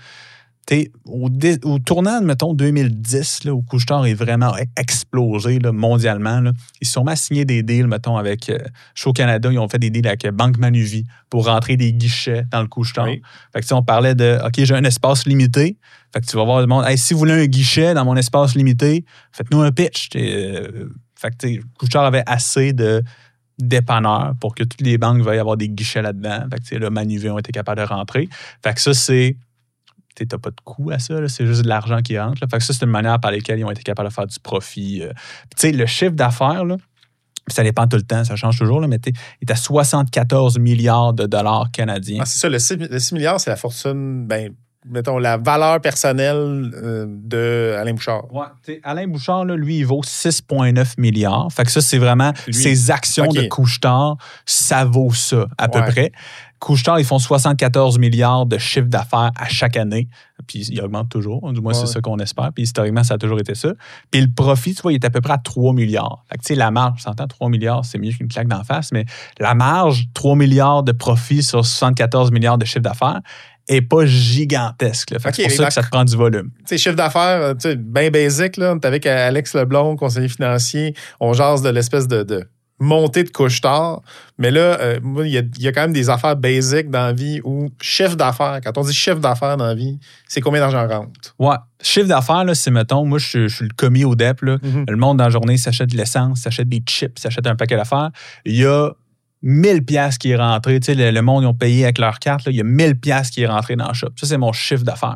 Au, dé, au tournant, mettons, deux mille dix, là, où Couche-Tard est vraiment explosé là, mondialement, là, ils se sont mis à signer des deals, mettons, avec euh, Show Canada. Ils ont fait des deals avec Banque Manuvie pour rentrer des guichets dans le Couche-Tard. Oui. Fait que, on parlait de, OK, j'ai un espace limité. Fait que tu vas voir le monde, hey, si vous voulez un guichet dans mon espace limité, faites-nous un pitch. Euh, fait que, Couche-Tard avait assez de dépanneurs pour que toutes les banques veuillent avoir des guichets là-dedans. Fait que, là, Manuvie ont été capables de rentrer. Fait que ça, c'est tu n'as pas de coût à ça, là, c'est juste de l'argent qui rentre. Là. Fait que ça, c'est une manière par laquelle ils ont été capables de faire du profit. Euh. Tu sais, le chiffre d'affaires, là, ça dépend tout le temps, ça change toujours, là, mais il est à soixante-quatorze milliards de dollars canadiens. Ah, c'est ça, le six, le six milliards, c'est la fortune, ben, mettons, la valeur personnelle euh, de Alain Bouchard. Ouais, tu sais, Alain Bouchard, là, lui, il vaut six virgule neuf milliards. Fait que ça, c'est vraiment lui, ses actions okay. de Couche-Tard, ça vaut ça, à ouais. peu près. Couche-Tard, ils font soixante-quatorze milliards de chiffre d'affaires à chaque année. Puis, ils augmentent toujours. Du moins, ouais. c'est ça qu'on espère. Puis, historiquement, ça a toujours été ça. Puis, le profit, tu vois, il est à peu près à trois milliards. Fait que, tu sais, la marge, tu s'entends, trois milliards, c'est mieux qu'une claque d'en face. Mais la marge, trois milliards de profit sur soixante-quatorze milliards de chiffre d'affaires, est pas gigantesque. Là. Fait okay, c'est pour ça que ça te prend du volume. Tu sais, chiffre d'affaires, tu sais, bien basique, là. On est avec Alex Leblond, conseiller financier. On jase de l'espèce de... de... montée de Couche-Tard. Mais là, euh, il y, y a quand même des affaires basiques dans la vie où chiffre d'affaires, quand on dit chiffre d'affaires dans la vie, c'est combien d'argent rentre? Ouais. Chiffre d'affaires, là, c'est, mettons, moi, je, je suis le commis au D E P. Là. Mm-hmm. Le monde dans la journée s'achète de l'essence, s'achète des chips, s'achète un paquet d'affaires. Il y a mille piastres qui est rentré. Tu sais, le, le monde, ils ont payé avec leur carte. Là, il y a mille piastres qui est rentré dans le shop. Ça, c'est mon chiffre d'affaires.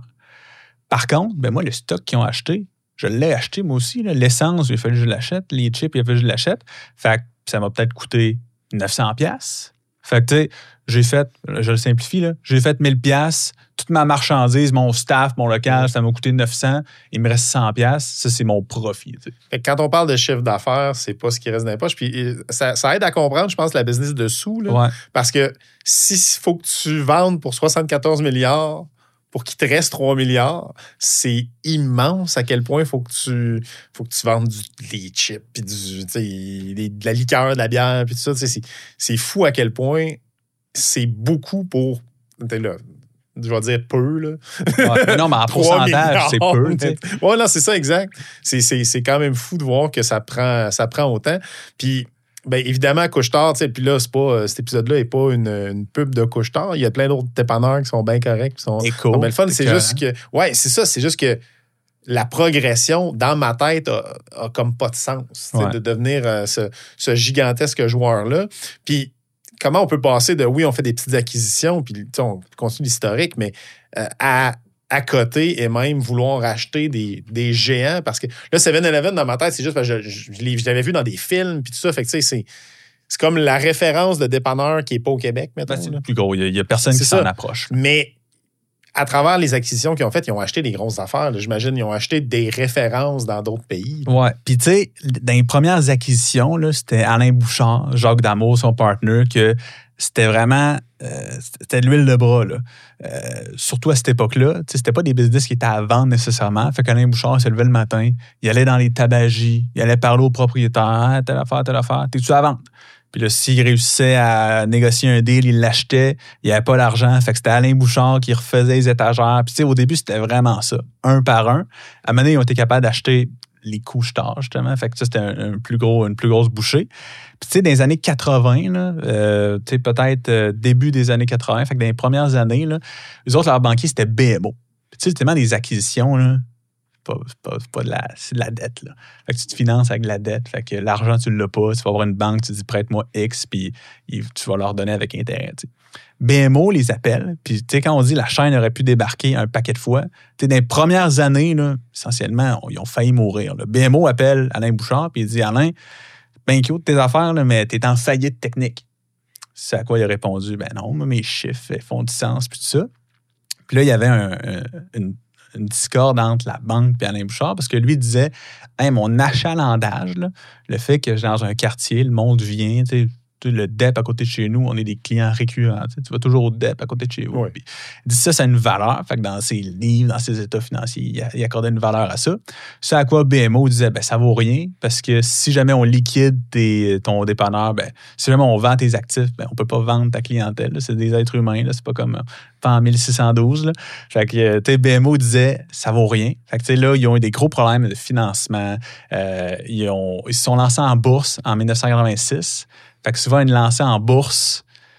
Par contre, ben moi, le stock qu'ils ont acheté, je l'ai acheté moi aussi. Là. L'essence, il a fallu que je l'achète. Les chips, il a fallu que je l'achète. Fait que ça m'a peut-être coûté neuf cents piastres. Fait que, tu sais, j'ai fait, je le simplifie, là, j'ai fait mille piastres. Toute ma marchandise, mon staff, mon local, ça m'a coûté neuf cents. Il me reste cent piastres. Ça, c'est mon profit. Tu sais. Fait que quand on parle de chiffre d'affaires, c'est pas ce qui reste dans les poches. Puis ça, ça aide à comprendre, je pense, la business de sous. Là, ouais. Parce que s'il faut que tu vendes pour soixante-quatorze milliards, pour qu'il te reste trois milliards, c'est immense à quel point il faut que tu faut que tu vendes du, des chips, puis du, des, de la liqueur, de la bière, puis tout ça. C'est, c'est fou à quel point c'est beaucoup pour... Là, je vais dire peu, là. Ouais, non, mais en pourcentage, c'est peu. Oui, non, c'est ça, exact. C'est, c'est, c'est quand même fou de voir que ça prend, ça prend autant. Puis... Bien, évidemment, Couche-Tard, tu sais, puis là, c'est pas, cet épisode-là n'est pas une, une pub de Couche-Tard. Il y a plein d'autres dépanneurs qui sont bien corrects, qui sont, Éco, sont bien le fun. C'est juste que, ouais, c'est ça, c'est juste que la progression, dans ma tête, a, a comme pas de sens, ouais. de devenir euh, ce, ce gigantesque joueur-là. Puis, comment on peut passer de, oui, on fait des petites acquisitions, puis on continue l'historique, mais euh, à... à côté et même vouloir acheter des, des géants parce que là, seven eleven dans ma tête, c'est juste parce que je, je, je, je l'avais vu dans des films puis tout ça. Fait que tu sais, c'est, c'est comme la référence de dépanneur qui n'est pas au Québec, mettons. Ben, c'est le plus gros. Il n'y a, a personne c'est qui ça. S'en approche. Mais à travers les acquisitions qu'ils ont faites, ils ont acheté des grosses affaires. Là. J'imagine ils ont acheté des références dans d'autres pays. Ouais. Puis, tu sais, dans les premières acquisitions, là, c'était Alain Bouchard, Jacques Damour, son partner, que c'était vraiment... Euh, c'était de l'huile de bras, là. Euh, surtout à cette époque-là. C'était pas des business qui étaient à vendre nécessairement. Fait qu'Alain Bouchard se levait le matin, il allait dans les tabagies, il allait parler au propriétaire. Ah, telle affaire, telle affaire. T'es-tu à vendre? Puis là, s'il réussissait à négocier un deal, il l'achetait, il n'y avait pas l'argent. Fait que c'était Alain Bouchard qui refaisait les étagères. Puis tu sais, au début, c'était vraiment ça, un par un. À un moment donné, ils ont été capables d'acheter les couche-tard, justement. Fait que ça, c'était un, un plus gros, une plus grosse bouchée. Puis tu sais, dans les années quatre-vingts, là, euh, tu sais, peut-être euh, début des années quatre-vingts, fait que dans les premières années, là, eux autres, leur banquier, c'était B M O. Puis tu sais, c'est tellement des acquisitions, là. C'est pas, c'est pas, c'est pas de la, c'est de la dette, là. Fait que tu te finances avec de la dette. Fait que l'argent, tu l'as pas. Tu vas avoir une banque, tu dis prête-moi X, puis tu vas leur donner avec intérêt, tu sais. B M O les appelle, puis tu sais, quand on dit la chaîne aurait pu débarquer un paquet de fois, tu sais, dans les premières années, là, essentiellement, ils ont failli mourir. Là. B M O appelle Alain Bouchard, puis il dit « Alain, ben cute tes affaires, là, mais t'es en faillite technique. » C'est à quoi il a répondu « Ben non, mes chiffres font du sens, puis tout ça. » Puis là, il y avait un, un, une, une discorde entre la banque et Alain Bouchard, parce que lui disait hey, « Mon achalandage, là, le fait que dans un quartier, le monde vient, tu sais, le D E P à côté de chez nous, on est des clients récurrents. Tu sais, tu vas toujours au D E P à côté de chez vous. Oui. Puis, il dit ça, ça a une valeur. Fait que dans ses livres, dans ses états financiers, il accordait une valeur à ça. C'est à quoi B M O disait, ben ça vaut rien parce que si jamais on liquide tes, ton dépanneur, ben si jamais on vend tes actifs, ben on peut pas vendre ta clientèle. Là. C'est des êtres humains. Là. C'est pas comme pas en mille six cent douze. Là. Fait que tu sais, B M O disait, ça vaut rien. Fait que tu sais, là, ils ont eu des gros problèmes de financement. Euh, ils, ont, ils se sont lancés en bourse en dix-neuf cent quatre-vingt-six. Fait que souvent, une lancée en bourse,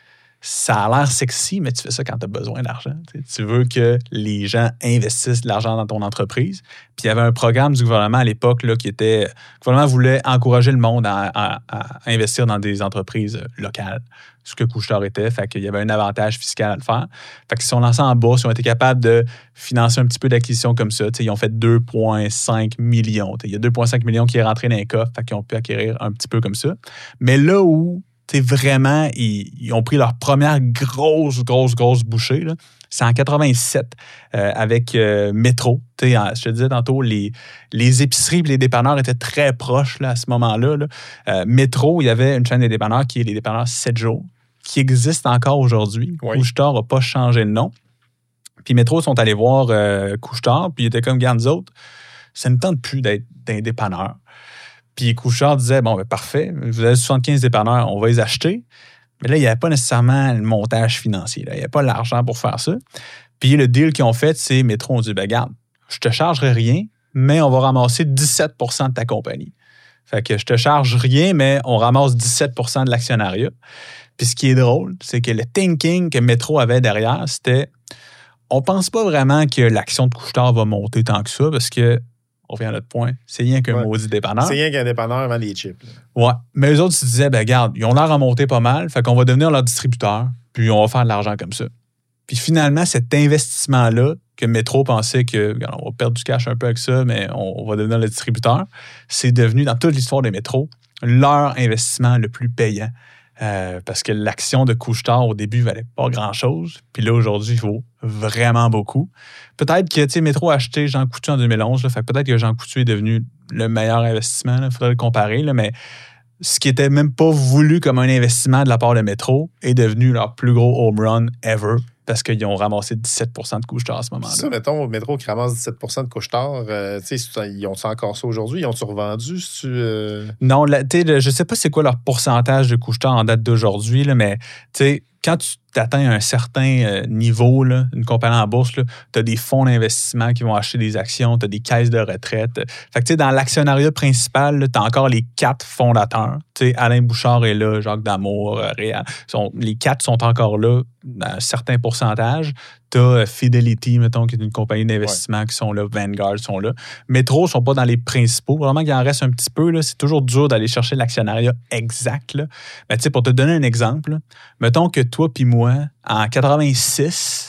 ça a l'air sexy, mais tu fais ça quand tu as besoin d'argent. Tu veux que les gens investissent de l'argent dans ton entreprise. Puis il y avait un programme du gouvernement à l'époque là, qui était... Le gouvernement voulait encourager le monde à, à, à investir dans des entreprises locales, ce que Couche-Tard était. Fait qu'il y avait un avantage fiscal à le faire. Fait qu'ils se sont lancés en bourse, ils ont été capables de financer un petit peu d'acquisition comme ça. T'sais, ils ont fait deux virgule cinq millions. T'sais, il y a deux virgule cinq millions qui est rentré dans les coffres, fait qu'ils ont pu acquérir un petit peu comme ça. Mais là où t'sais, vraiment, ils, ils ont pris leur première grosse, grosse, grosse bouchée, là, c'est en quatre-vingt-sept euh, avec euh, Métro. T'sais, je te disais tantôt, les, les épiceries et les dépanneurs étaient très proches là, à ce moment-là. Là. Euh, Métro, il y avait une chaîne des dépanneurs qui est les dépanneurs sept jours, qui existe encore aujourd'hui. Oui. Couche-Tard n'a pas changé de nom. Puis Métro sont allés voir euh, Couche-Tard, puis ils étaient comme, garde nous autres, ça ne tente plus d'être d'un dépanneur. Puis Couche-Tard disait, bon, ben parfait, vous avez soixante-quinze dépanneurs, on va les acheter. Mais là, il n'y avait pas nécessairement le montage financier. Là. Il n'y avait pas l'argent pour faire ça. Puis le deal qu'ils ont fait, c'est Métro, on dit, ben garde, je te chargerai rien, mais on va ramasser dix-sept pour cent de ta compagnie. Fait que je te charge rien, mais on ramasse dix-sept pour cent de l'actionnariat. Puis ce qui est drôle, c'est que le thinking que Métro avait derrière, c'était on pense pas vraiment que l'action de Couche-Tard va monter tant que ça parce que, on revient à notre point, c'est rien qu'un ouais. maudit dépanneur. C'est rien qu'un dépanneur vend des chips. Là. Ouais. Mais eux autres se disaient, ben regarde, ils ont l'air à monter pas mal, fait qu'on va devenir leur distributeur, puis on va faire de l'argent comme ça. Puis finalement, cet investissement-là, que Métro pensait que, regarde, on va perdre du cash un peu avec ça, mais on, on va devenir le distributeur, c'est devenu, dans toute l'histoire des Métro, leur investissement le plus payant. Euh, parce que l'action de Couche-Tard, au début, valait pas grand-chose. Puis là, aujourd'hui, il vaut vraiment beaucoup. Peut-être que, tu sais, Métro a acheté Jean Coutu en deux mille onze. Là, fait que peut-être que Jean Coutu est devenu le meilleur investissement. Il faudrait le comparer. Là, mais ce qui était même pas voulu comme un investissement de la part de Métro est devenu leur plus gros home run ever. Parce qu'ils ont ramassé dix-sept pour cent de Couche-Tard à ce moment-là. Ça, mettons, au Métro qui ramasse dix-sept pour cent de Couche-Tard, euh, tu sais, ils ont-tu encore ça aujourd'hui? Ils ont-tu revendu? Tu, euh... Non, tu sais, je sais pas c'est quoi leur pourcentage de Couche-Tard en date d'aujourd'hui, là, mais tu sais, quand tu atteins un certain euh, niveau, là, une compagnie en bourse, tu as des fonds d'investissement qui vont acheter des actions, tu as des caisses de retraite. Fait que tu sais, dans l'actionnariat principal, tu as encore les quatre fondateurs. Tu sais, Alain Bouchard est là, Jacques Damour, euh, Réal. Sont, les quatre sont encore là à un certain pourcentage. Tu as Fidelity, mettons, qui est une compagnie d'investissement ouais. qui sont là, Vanguard sont là. Métro ne sont pas dans les principaux. Vraiment qu'il en reste un petit peu. Là, c'est toujours dur d'aller chercher l'actionnariat exact. Là. Mais tu sais, pour te donner un exemple, là, mettons que toi puis moi, en quatre-vingt-six,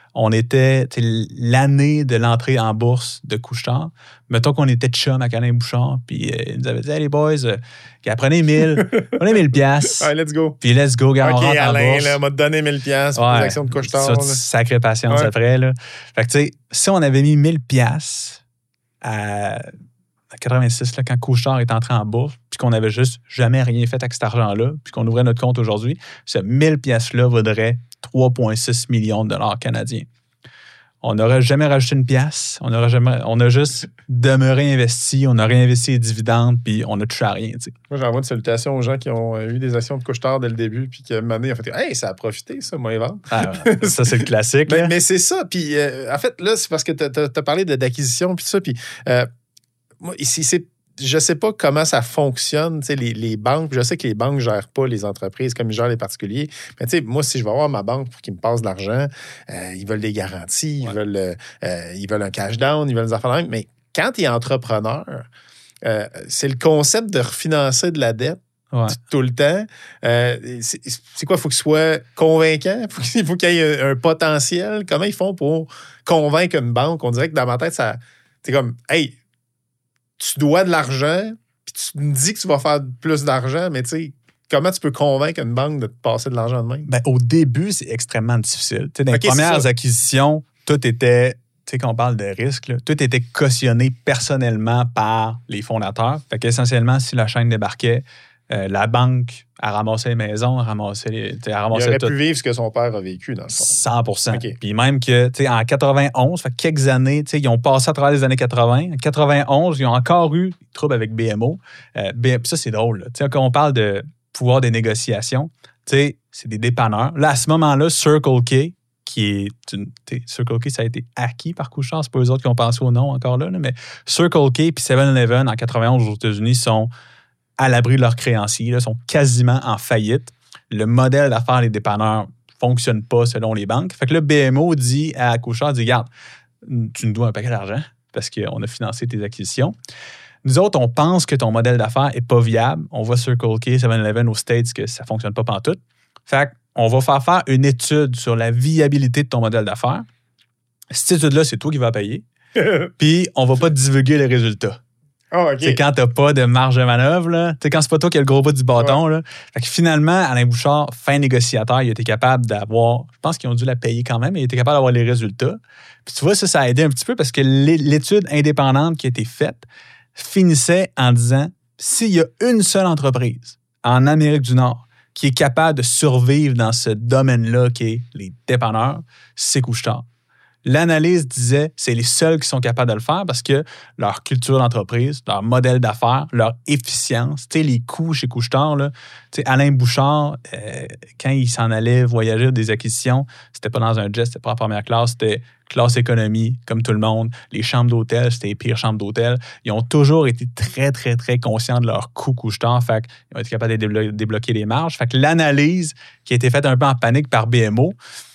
on était l'année de l'entrée en bourse de Couche-Tard. Mettons qu'on était chum avec Alain Bouchard, puis euh, il nous avait dit, hey, les boys, euh, prenez mille, prenez mille piastres. Allez, let's go. Puis let's go, gars, OK, on rentre Alain, en bourse. là, m'a donné mille piastres pour ouais, les actions de Couche-Tard. Ça, sacrée patience ouais. après, là. Fait que, tu sais, si on avait mis mille piastres à, à quatre-vingt-six, là, quand Couche-Tard est entré en bourse, puis qu'on n'avait juste jamais rien fait avec cet argent-là, puis qu'on ouvrait notre compte aujourd'hui, ce mille piastres-là vaudrait trois virgule six millions de dollars canadiens. On n'aurait jamais rajouté une pièce, on aurait jamais, on a juste demeuré investi, on a réinvesti les dividendes, puis on a touché à rien. T'sais. Moi, j'envoie une salutation aux gens qui ont eu des actions de Couche-Tard dès le début, puis qui, à un moment donné, ont fait « Hey, ça a profité, ça, moi, les ventes. Ah, » ça, c'est le classique. mais, mais c'est ça. Puis, euh, en fait, là, c'est parce que tu as parlé de, d'acquisition, puis tout ça. Puis, euh, moi, ici, c'est. Je ne sais pas comment ça fonctionne, les, les banques. Je sais que les banques ne gèrent pas les entreprises comme ils gèrent les particuliers. Mais tu sais, moi, si je vais voir ma banque pour qu'ils me passent de l'argent, euh, ils veulent des garanties, ouais. ils, veulent, euh, ils veulent un cash down, ils veulent des affaires de même. Mais quand tu es entrepreneur, euh, c'est le concept de refinancer de la dette ouais. tout le temps. Euh, c'est, c'est quoi? Il faut que ce soit convaincant? Il faut qu'il y ait un, un potentiel. Comment ils font pour convaincre une banque? On dirait que dans ma tête, ça, c'est comme, hey, tu dois de l'argent, puis tu me dis que tu vas faire plus d'argent, mais tu sais, comment tu peux convaincre une banque de te passer de l'argent de même? Ben, au début, c'est extrêmement difficile. T'sais, dans okay, les premières acquisitions, tout était, tu sais, quand on parle de risque, là, tout était cautionné personnellement par les fondateurs. Fait qu'essentiellement, si la chaîne débarquait, euh, la banque a ramassé les maisons, a ramassé les. Il aurait tout. pu vivre ce que son père a vécu, dans le fond. cent pour cent. Okay. Puis même que, tu sais, en quatre-vingt-onze, fait quelques années, tu sais, ils ont passé à travers les années quatre-vingts. En quatre-vingt-onze, ils ont encore eu des troubles avec B M O. Euh, B- ça, c'est drôle. Tu sais, quand on parle de pouvoir des négociations, tu sais, c'est des dépanneurs. Là, à ce moment-là, Circle K, qui est une. Circle K, ça a été acquis par Couche-Tard. C'est pas eux autres qui ont pensé au nom encore là, là mais Circle K puis seven eleven en quatre-vingt-onze aux États-Unis sont à l'abri de leurs créanciers, là, sont quasiment en faillite. Le modèle d'affaires des dépanneurs ne fonctionne pas selon les banques. Fait que le B M O dit à Couche-Tard, dit, regarde, tu nous dois un paquet d'argent parce qu'on a financé tes acquisitions. Nous autres, on pense que ton modèle d'affaires n'est pas viable. On voit Circle K, seven eleven aux States que ça ne fonctionne pas pantoute. Fait qu'on va faire faire une étude sur la viabilité de ton modèle d'affaires. Cette étude-là, c'est toi qui vas payer. Puis, on ne va pas divulguer les résultats. Oh, okay. C'est quand t'as pas de marge de manœuvre, là. T'sais, quand c'est pas toi qui as le gros bout du bâton, ouais. là. Fait que finalement, Alain Bouchard, fin négociateur, il a été capable d'avoir, je pense qu'ils ont dû la payer quand même, mais il était capable d'avoir les résultats. Puis tu vois, ça, ça a aidé un petit peu parce que l'étude indépendante qui a été faite finissait en disant, s'il y a une seule entreprise en Amérique du Nord qui est capable de survivre dans ce domaine-là qui est les dépanneurs, c'est Couche-Tard. L'analyse disait c'est les seuls qui sont capables de le faire parce que leur culture d'entreprise, leur modèle d'affaires, leur efficience, tu sais, les coûts chez Couche-Tard, là, tu sais, Alain Bouchard, euh, quand il s'en allait voyager des acquisitions, c'était pas dans un jet, c'était pas en première classe, c'était classe économie, comme tout le monde. Les chambres d'hôtel, c'était les pires chambres d'hôtel. Ils ont toujours été très, très, très conscients de leurs coûts Couche-Tard. Fait qu'ils ont été capables de déblo- débloquer les marges. Fait que l'analyse qui a été faite un peu en panique par B M O,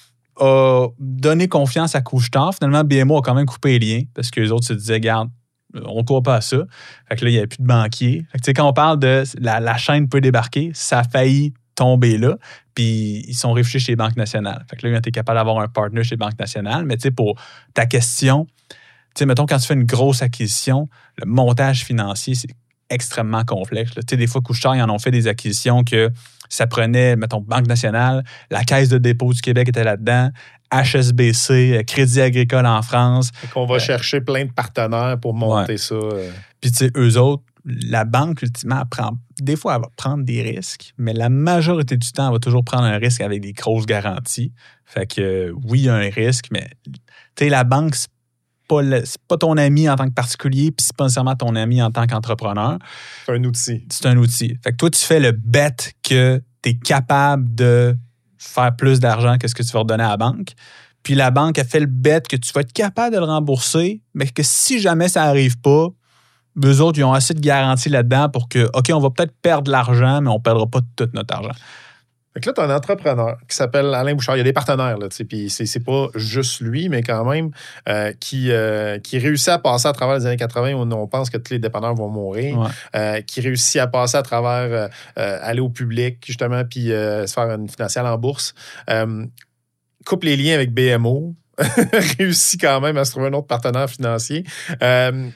a donné confiance à Couche-Tard. Finalement, B M O a quand même coupé les liens parce que les autres se disaient, regarde, on ne croit pas à ça. Fait que là, il n'y avait plus de banquiers. Fait que, quand on parle de la, la chaîne peut débarquer, ça a failli tomber là. Puis ils sont réfugiés chez les banques nationales. Fait que là, ils ont été capables d'avoir un partner chez les banques nationales. Mais tu sais, pour ta question, tu sais, mettons, quand tu fais une grosse acquisition, le montage financier, c'est extrêmement complexe. Tu sais, des fois, Couche-Tard, ils en ont fait des acquisitions que ça prenait, mettons, Banque nationale, la Caisse de dépôt du Québec était là-dedans, H S B C, Crédit agricole en France. Fait qu'on va euh, chercher plein de partenaires pour monter ouais. ça. Euh. Puis, tu sais, eux autres, la banque, ultimement, elle prend, des fois, elle va prendre des risques, mais la majorité du temps, elle va toujours prendre un risque avec des grosses garanties. Fait que, oui, il y a un risque, mais, tu sais, la banque, c'est pas, le, c'est pas ton ami en tant que particulier, puis c'est pas nécessairement ton ami en tant qu'entrepreneur. C'est un outil. C'est un outil. Fait que toi, tu fais le bet que tu es capable de faire plus d'argent que ce que tu vas redonner à la banque. Puis la banque a fait le bet que tu vas être capable de le rembourser, mais que si jamais ça n'arrive pas, eux autres, ils ont assez de garanties là-dedans pour que, OK, on va peut-être perdre de l'argent, mais on ne perdra pas tout notre argent. Fait que là, tu as un entrepreneur qui s'appelle Alain Bouchard. Il y a des partenaires, là, puis c'est, c'est pas juste lui, mais quand même, euh, qui, euh, qui réussit à passer à travers les années quatre-vingts où on pense que tous les dépanneurs vont mourir, ouais. euh, qui réussit à passer à travers, euh, aller au public, justement, puis euh, se faire une financière en bourse. Euh, coupe les liens avec B M O. réussi quand même à se trouver un autre partenaire financier. Euh,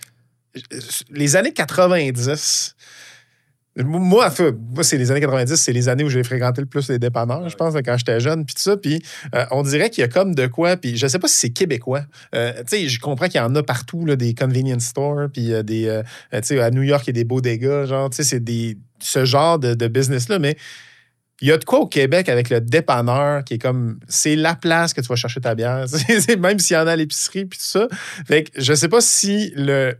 les années quatre-vingt-dix... Moi, enfin, moi, c'est les années quatre-vingt-dix, c'est les années où j'ai fréquenté le plus les dépanneurs, je pense, quand j'étais jeune, puis tout ça. Puis euh, on dirait qu'il y a comme de quoi, puis je sais pas si c'est québécois. Euh, tu sais, je comprends qu'il y en a partout, là, des convenience stores, puis euh, des, euh, tu sais, à New York, il y a des bodegas, genre, tu sais, c'est des, ce genre de, de business-là, mais il y a de quoi au Québec avec le dépanneur qui est comme, c'est la place que tu vas chercher ta bière. C'est, même s'il y en a à l'épicerie, puis tout ça. Fait que je sais pas si le...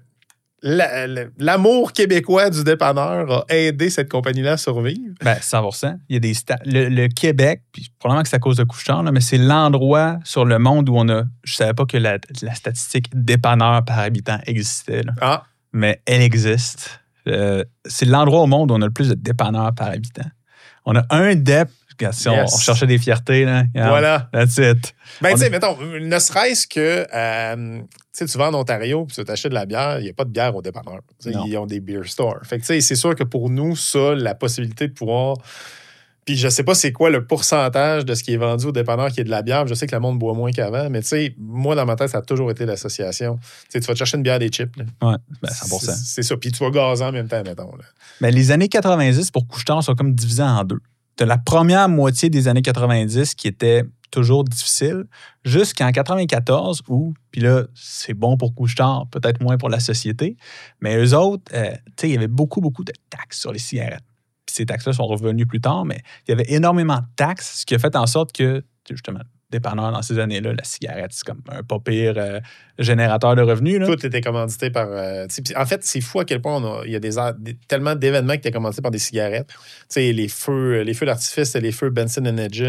La, la, l'amour québécois du dépanneur a aidé cette compagnie-là à survivre. Ben, cent pour cent. Il y a des sta- le, le Québec, puis probablement que c'est à cause de Couche-Tard, là, mais c'est l'endroit sur le monde où on a... Je savais pas que la, la statistique dépanneur par habitant existait. Là. Ah. Mais elle existe. Euh, c'est l'endroit au monde où on a le plus de dépanneurs par habitant. On a un dép... Si on, yes. on cherchait des fiertés, là. Yeah, voilà. That's it. Ben, tu sais, mettons, ne serait-ce que, euh, tu sais, tu vas en Ontario puis tu t'achètes de la bière, il n'y a pas de bière au dépanneur. Ils ont des beer stores. Fait que, tu sais, c'est sûr que pour nous, ça, la possibilité de pouvoir. Puis je sais pas c'est quoi le pourcentage de ce qui est vendu au dépanneur qui est de la bière. Je sais que le monde boit moins qu'avant, mais tu sais, moi, dans ma tête, ça a toujours été l'association. Tu sais, tu vas te chercher une bière des chips. Là. Ouais, ben cent pour cent. C'est, c'est ça. Puis tu vas gazer en même temps, mettons. Là. Ben, les années quatre-vingt-dix pour Couche-Tard sont comme divisées en deux. De la première moitié des années quatre-vingt-dix qui était toujours difficile, jusqu'en quatre-vingt-quatorze où, puis là, c'est bon pour Couche-Tard, peut-être moins pour la société, mais eux autres, euh, tu sais, il y avait beaucoup, beaucoup de taxes sur les cigarettes. Puis ces taxes-là sont revenues plus tard, mais il y avait énormément de taxes, ce qui a fait en sorte que, justement, dépanneur dans ces années-là, la cigarette, c'est comme un pas pire euh, générateur de revenus. Là. Tout était commandité par... Euh, en fait, c'est fou à quel point on a, il y a des, des, tellement d'événements qui étaient commandités par des cigarettes. T'sais, les feux les feux d'artifice, les feux Benson and Hedges.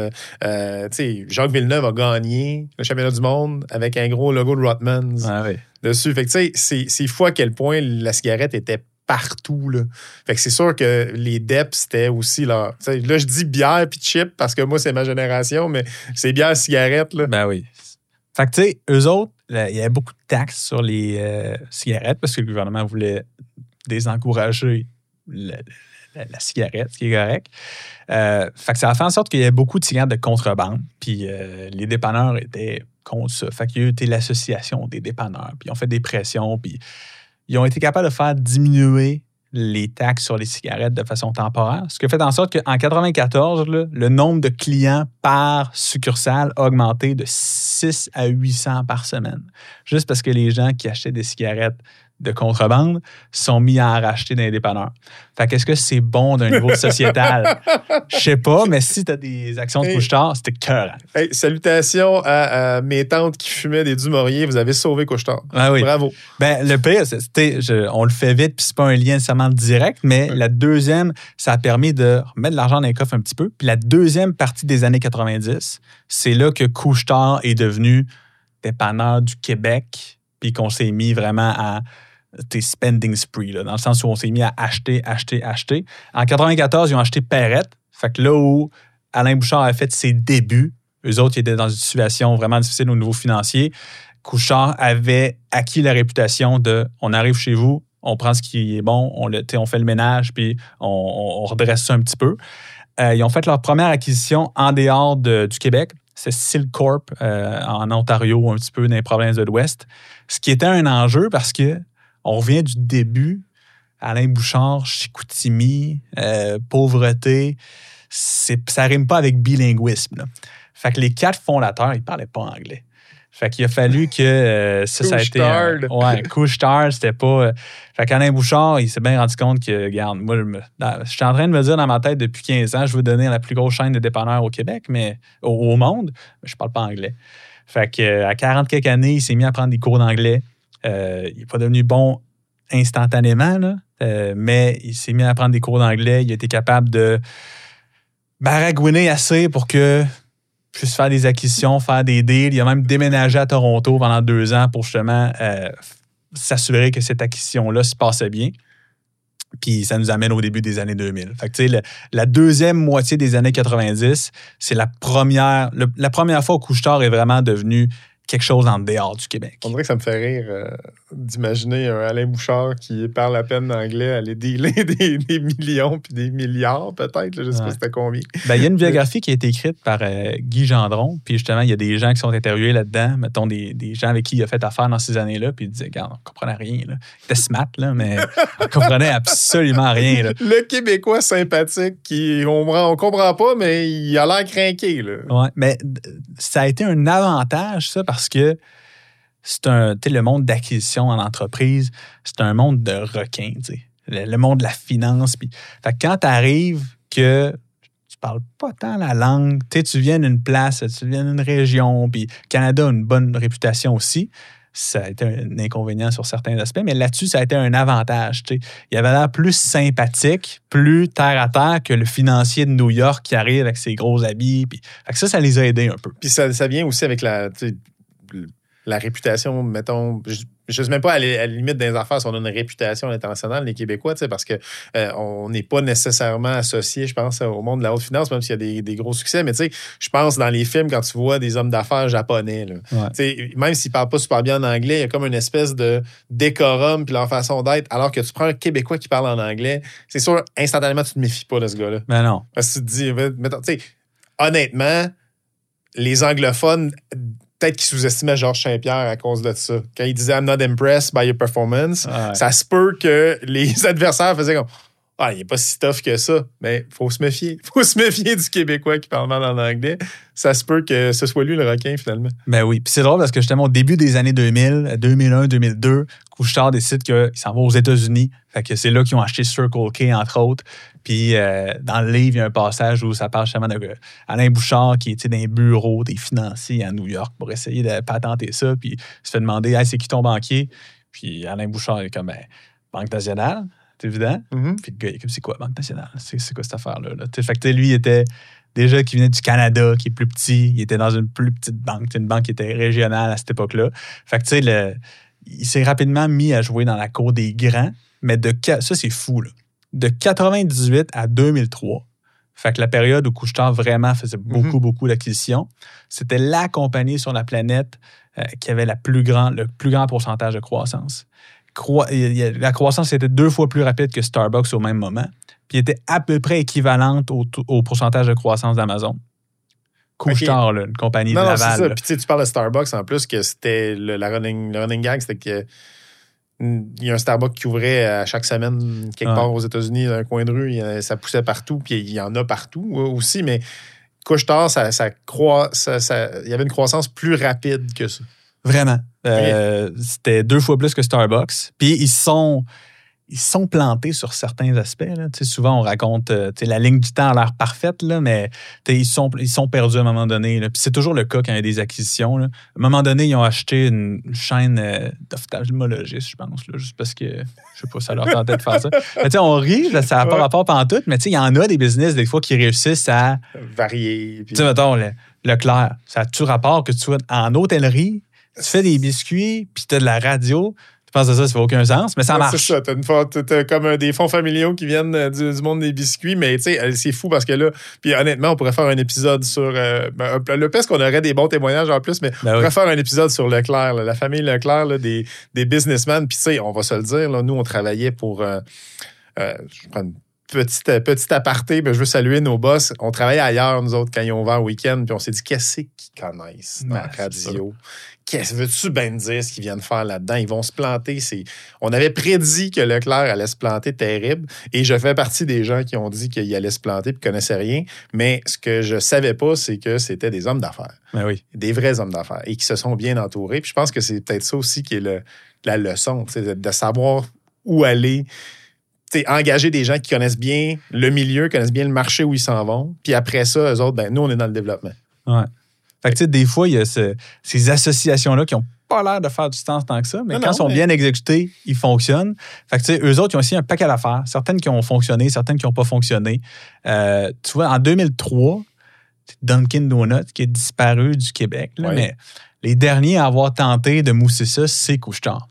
Euh, Jacques Villeneuve a gagné le championnat du monde avec un gros logo de Rothmans ah, oui. dessus. Fait que, c'est, c'est fou à quel point la cigarette était partout, là. Fait que c'est sûr que les D E P, c'était aussi là. Là, je dis bière puis chip parce que moi, c'est ma génération, mais c'est bière, cigarette, là. Ben oui. Fait que, tu sais, eux autres, là, il y avait beaucoup de taxes sur les euh, cigarettes parce que le gouvernement voulait désencourager la, la, la cigarette, ce qui est correct. Euh, fait que ça a fait en sorte qu'il y avait beaucoup de cigarettes de contrebande, puis euh, les dépanneurs étaient contre ça. Fait qu'il y a eu l'association des dépanneurs, puis ils ont fait des pressions, puis ils ont été capables de faire diminuer les taxes sur les cigarettes de façon temporaire, ce qui a fait en sorte qu'en quatre-vingt-quatorze, là, le nombre de clients par succursale a augmenté de six à huit cents par semaine. Juste parce que les gens qui achetaient des cigarettes de contrebande sont mis à en racheter dans les dépanneurs. Fait qu'est-ce que c'est bon d'un niveau sociétal? Je sais pas, mais si tu as des actions de hey, Couche-Tard, c'était cœur. Hey, salutations à, à mes tantes qui fumaient des Dumouriez. Vous avez sauvé Couche-Tard. Ah oui. Bravo. Ben, le pire, c'était, je, on le fait vite, puis c'est pas un lien nécessairement direct, mais ouais. La deuxième, ça a permis de remettre de l'argent dans les coffres un petit peu. Puis la deuxième partie des années quatre-vingt-dix, c'est là que Couche-Tard est devenu dépanneur du Québec, puis qu'on s'est mis vraiment à tes spending spree, là, dans le sens où on s'est mis à acheter, acheter, acheter. En quatre-vingt-quatorze, ils ont acheté Perrette. Fait que là où Alain Bouchard a fait ses débuts, eux autres, ils étaient dans une situation vraiment difficile au niveau financier. Couche-Tard avait acquis la réputation de « on arrive chez vous, on prend ce qui est bon, on, le, on fait le ménage, puis on, on, on redresse ça un petit peu. Euh, » Ils ont fait leur première acquisition en dehors de, du Québec. C'est Silcorp euh, en Ontario, un petit peu dans les provinces de l'Ouest. Ce qui était un enjeu parce que on revient du début. Alain Bouchard, Chicoutimi, euh, pauvreté, c'est, ça rime pas avec bilinguisme. Là. Fait que les quatre fondateurs, ils parlaient pas anglais. Fait qu'il a fallu que euh, ça, ça a été... Euh, ouais, Couche-Tard, c'était pas... Euh, fait qu'Alain Bouchard, il s'est bien rendu compte que, regarde, moi, je, me, dans, je suis en train de me dire dans ma tête depuis quinze ans, je veux donner la plus grosse chaîne de dépanneurs au Québec, mais au, au monde, mais je parle pas anglais. Fait qu'à quarante quelques années, il s'est mis à prendre des cours d'anglais. Euh, il n'est pas devenu bon instantanément, là, euh, mais il s'est mis à prendre des cours d'anglais. Il a été capable de baragouiner assez pour que puisse faire des acquisitions, faire des deals. Il a même déménagé à Toronto pendant deux ans pour justement euh, s'assurer que cette acquisition-là se passait bien. Puis ça nous amène au début des années deux mille. Fait que, tu sais, le, la deuxième moitié des années quatre-vingt-dix, c'est la première, le, la première fois où Couche-Tard est vraiment devenu quelque chose en dehors du Québec. On dirait que ça me fait rire euh, d'imaginer un Alain Bouchard qui parle à peine anglais aller dealer des, des millions puis des milliards, peut-être. Là, je ne sais ouais. pas c'était combien. Ben, il y a une biographie qui a été écrite par euh, Guy Gendron, puis justement, il y a des gens qui sont interviewés là-dedans, mettons des, des gens avec qui il a fait affaire dans ces années-là, puis il disait, regarde, on ne comprenait rien. Là. Il était smart, là, mais on ne comprenait absolument rien. Là. Le Québécois sympathique, qui on ne comprend pas, mais il a l'air crinqué. Là. Ouais, mais ça a été un avantage, ça, parce que c'est un, tu sais, le monde d'acquisition en entreprise, c'est un monde de requins, tu sais. Le, le monde de la finance. Puis, fait que quand tu arrives que tu parles pas tant la langue, tu sais, tu viens d'une place, tu viens d'une région, puis Canada a une bonne réputation aussi, ça a été un inconvénient sur certains aspects, mais là-dessus, ça a été un avantage, tu sais. Il avait l'air plus sympathique, plus terre à terre que le financier de New York qui arrive avec ses gros habits. Puis, fait que ça, ça les a aidés un peu. Puis ça, ça vient aussi avec la... la réputation, mettons, je ne sais même pas à la limite des affaires si on a une réputation internationale, les Québécois, parce qu'on euh, n'est pas nécessairement associé, je pense, au monde de la haute finance, même s'il y a des, des gros succès. Mais je pense dans les films, quand tu vois des hommes d'affaires japonais, là, ouais. même s'ils ne parlent pas super bien en anglais, il y a comme une espèce de décorum puis leur façon d'être, alors que tu prends un Québécois qui parle en anglais, c'est sûr, instantanément, tu ne te méfies pas de ce gars-là. Ben non. Parce que tu te dis, mettons, honnêtement, les anglophones... peut-être qu'il sous-estimait Georges Saint-Pierre à cause de ça. Quand il disait « I'm not impressed by your performance ouais. », ça se peut que les adversaires faisaient comme « Ah, il n'est pas si tough que ça. » Mais il faut se méfier. Il faut se méfier du Québécois qui parle mal en anglais. Ça se peut que ce soit lui le requin, finalement. Ben oui. Puis c'est drôle parce que justement, au début des années deux mille, deux mille un, deux mille deux, Couche-Tard décide qu'il s'en va aux États-Unis. Fait que c'est là qu'ils ont acheté Circle K, entre autres. Puis euh, dans le livre, il y a un passage où ça parle justement d'Alain Bouchard qui est dans un bureau des financiers à New York pour essayer de patenter ça. Puis il se fait demander hey, « c'est qui ton banquier? » Puis Alain Bouchard est comme ben, « Banque nationale, c'est évident. Mm-hmm. » Puis le gars, il est comme « c'est quoi Banque nationale? C'est, c'est quoi cette affaire-là? » Là? Fait que lui, il était déjà qui venait du Canada, qui est plus petit. Il était dans une plus petite banque, une banque qui était régionale à cette époque-là. Fait que tu sais, le, il s'est rapidement mis à jouer dans la cour des grands. Mais de ça, c'est fou, là. De quatre-vingt-dix-huit à deux mille trois, fait que la période où Couche-Tard vraiment faisait beaucoup, mm-hmm. beaucoup d'acquisitions, c'était la compagnie sur la planète euh, qui avait la plus grand, le plus grand pourcentage de croissance. Croi- la croissance était deux fois plus rapide que Starbucks au même moment, puis était à peu près équivalente au, au pourcentage de croissance d'Amazon. Couche-Tard, okay. là, une compagnie non, de non, Laval. C'est ça. Puis tu parles de Starbucks en plus, que c'était le, la running, le running gag, c'était que il y a un Starbucks qui ouvrait à chaque semaine quelque ouais. part aux États-Unis, dans un coin de rue. Ça poussait partout, puis il y en a partout aussi. Mais Couche-Tard, ça, ça croît, ça, ça, il y avait une croissance plus rapide que ça. Vraiment. Euh, okay. C'était deux fois plus que Starbucks. Puis ils sont... Ils sont plantés sur certains aspects. Là. Souvent, on raconte euh, la ligne du temps a l'air parfaite, là, mais ils sont, ils sont perdus à un moment donné. Là. Puis c'est toujours le cas quand il y a des acquisitions. Là. À un moment donné, ils ont acheté une chaîne euh, d'ophtalmologiste, je pense, là, juste parce que, je sais pas, ça leur tentait de faire ça. Mais, on rit, là, ça n'a pas ouais. rapport pantoute, mais il y en a des business, des fois, qui réussissent à... varier. Tu sais, mettons, le, Leclerc, ça a-tu rapport que tu sois en hôtellerie, tu fais des biscuits, puis tu as de la radio... Je pense que ça, ça fait aucun sens, mais ça marche. C'est ça, t'as, une, t'as comme des fonds familiaux qui viennent du, du monde des biscuits, mais tu sais, c'est fou parce que là, puis honnêtement, on pourrait faire un épisode sur... Euh, ben, le pire, qu'on aurait des bons témoignages en plus, mais ben on pourrait oui. faire un épisode sur Leclerc, là, la famille Leclerc, là, des, des businessmen, puis tu sais, on va se le dire, là, nous, on travaillait pour... Euh, euh, je prends une petite, petite aparté, mais je veux saluer nos boss. On travaillait ailleurs, nous autres, quand ils ont ouvert le week-end, puis on s'est dit, qu'est-ce qu'ils connaissent dans la radio? Qu'est-ce veux-tu bien dire ce qu'ils viennent faire là-dedans? Ils vont se planter. C'est... On avait prédit que Leclerc allait se planter terrible et je fais partie des gens qui ont dit qu'il allait se planter et ne connaissaient rien. Mais ce que je ne savais pas, c'est que c'était des hommes d'affaires. Ben oui. Des vrais hommes d'affaires et qui se sont bien entourés. Puis je pense que c'est peut-être ça aussi qui est le, la leçon, de savoir où aller. T'sais, engager des gens qui connaissent bien le milieu, connaissent bien le marché où ils s'en vont. Puis après ça, eux autres, ben, nous, on est dans le développement. Ouais. Fait que, tu sais, des fois, il y a ce, ces associations-là qui n'ont pas l'air de faire du sens tant que ça, mais non, quand ils sont mais... bien exécutés, ils fonctionnent. Fait que, tu sais, eux autres, ils ont aussi un paquet d'affaires. Certaines qui ont fonctionné, certaines qui n'ont pas fonctionné. Euh, tu vois, en deux mille trois, Dunkin' Donuts qui est disparu du Québec, là, ouais. mais les derniers à avoir tenté de mousser ça, c'est Couche-Tard.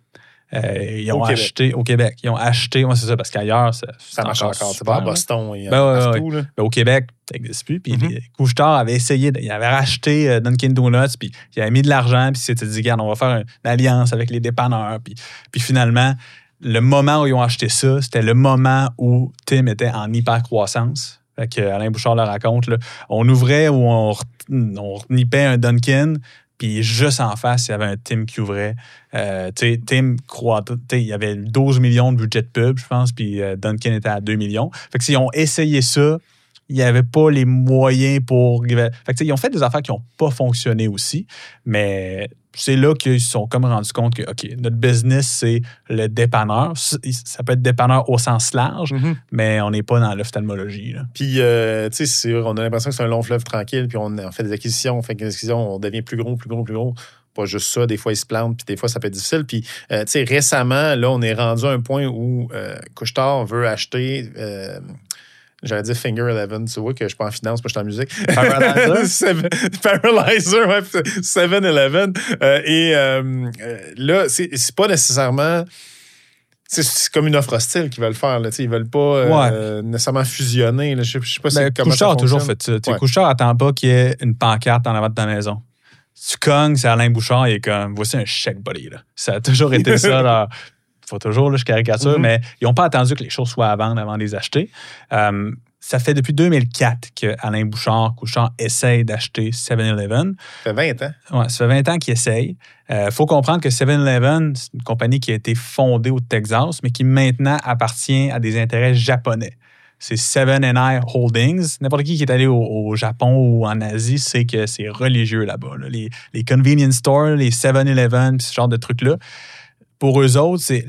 Euh, ils ont au acheté Québec. au Québec. Ils ont acheté, moi c'est ça, parce qu'ailleurs, ça, ça marche encore. C'est pas à Boston et ben, ouais, partout. ouais. Là. Ben, au Québec, ça n'existe plus. Puis Mm-hmm. les Couche-Tard avaient essayé, de, ils avaient racheté euh, Dunkin' Donuts, puis ils avaient mis de l'argent, puis ils s'étaient dit, regarde, on va faire une, une alliance avec les dépanneurs. Puis, puis finalement, le moment où ils ont acheté ça, c'était le moment où Tim était en hyper-croissance. Fait que Alain Bouchard le raconte. Là, on ouvrait ou on, on nippait un Dunkin', puis juste en face, il y avait un Tim qui ouvrait. Euh, tu sais, Tim croit, il y avait douze millions de budget de pub, je pense, puis euh, Dunkin' était à deux millions. Fait que s'ils ont essayé ça, il n'y avait pas les moyens pour... Fait que, ils ont fait des affaires qui n'ont pas fonctionné aussi, mais c'est là qu'ils se sont comme rendus compte que, OK, notre business, c'est le dépanneur. Ça peut être dépanneur au sens large, mm-hmm. mais on n'est pas dans l'ophtalmologie. Là. Puis, euh, tu sais, on a l'impression que c'est un long fleuve tranquille, puis on, on fait des acquisitions, on fait des acquisitions, on devient plus gros, plus gros, plus gros. Pas juste ça, des fois, ils se plantent, puis des fois, ça peut être difficile. Puis, euh, tu sais, récemment, là, on est rendu à un point où euh, Couche-Tard veut acheter... Euh, J'allais dire Finger Eleven, tu vois que je suis pas en finance, pas je suis en musique. Paralyzer. Paralyzer, ouais, seven eleven. Euh, et euh, là, c'est, c'est pas nécessairement... C'est, c'est comme une offre hostile qu'ils veulent faire. Là, ils veulent pas euh, ouais. nécessairement fusionner. Là. Je, je sais pas ben, si, comment Couche-Tard ça a toujours fait ça. Ouais. Couche-Tard attend pas qu'il y ait une pancarte en avant de ta maison. Tu cognes, c'est Alain Bouchard, il est comme, voici un chèque body. Là. Ça a toujours été ça, là. Faut toujours, là, je caricature, mm-hmm. mais ils n'ont pas attendu que les choses soient à vendre avant de les acheter. Euh, ça fait depuis deux mille quatre que Alain Bouchard, Couche-Tard essaye d'acheter seven eleven. Ça fait vingt ans. Ouais, ça fait vingt ans qu'il essaye. Il euh, faut comprendre que seven eleven, c'est une compagnie qui a été fondée au Texas, mais qui maintenant appartient à des intérêts japonais. C'est Seven and I Holdings. N'importe qui qui est allé au, au Japon ou en Asie sait que c'est religieux là-bas. Là. Les, les convenience stores, les seven eleven, ce genre de trucs-là. Pour eux autres, c'est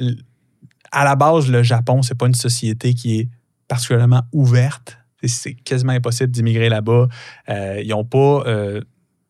à la base, le Japon, c'est pas une société qui est particulièrement ouverte. C'est quasiment impossible d'immigrer là-bas. Euh, ils ont pas... Euh,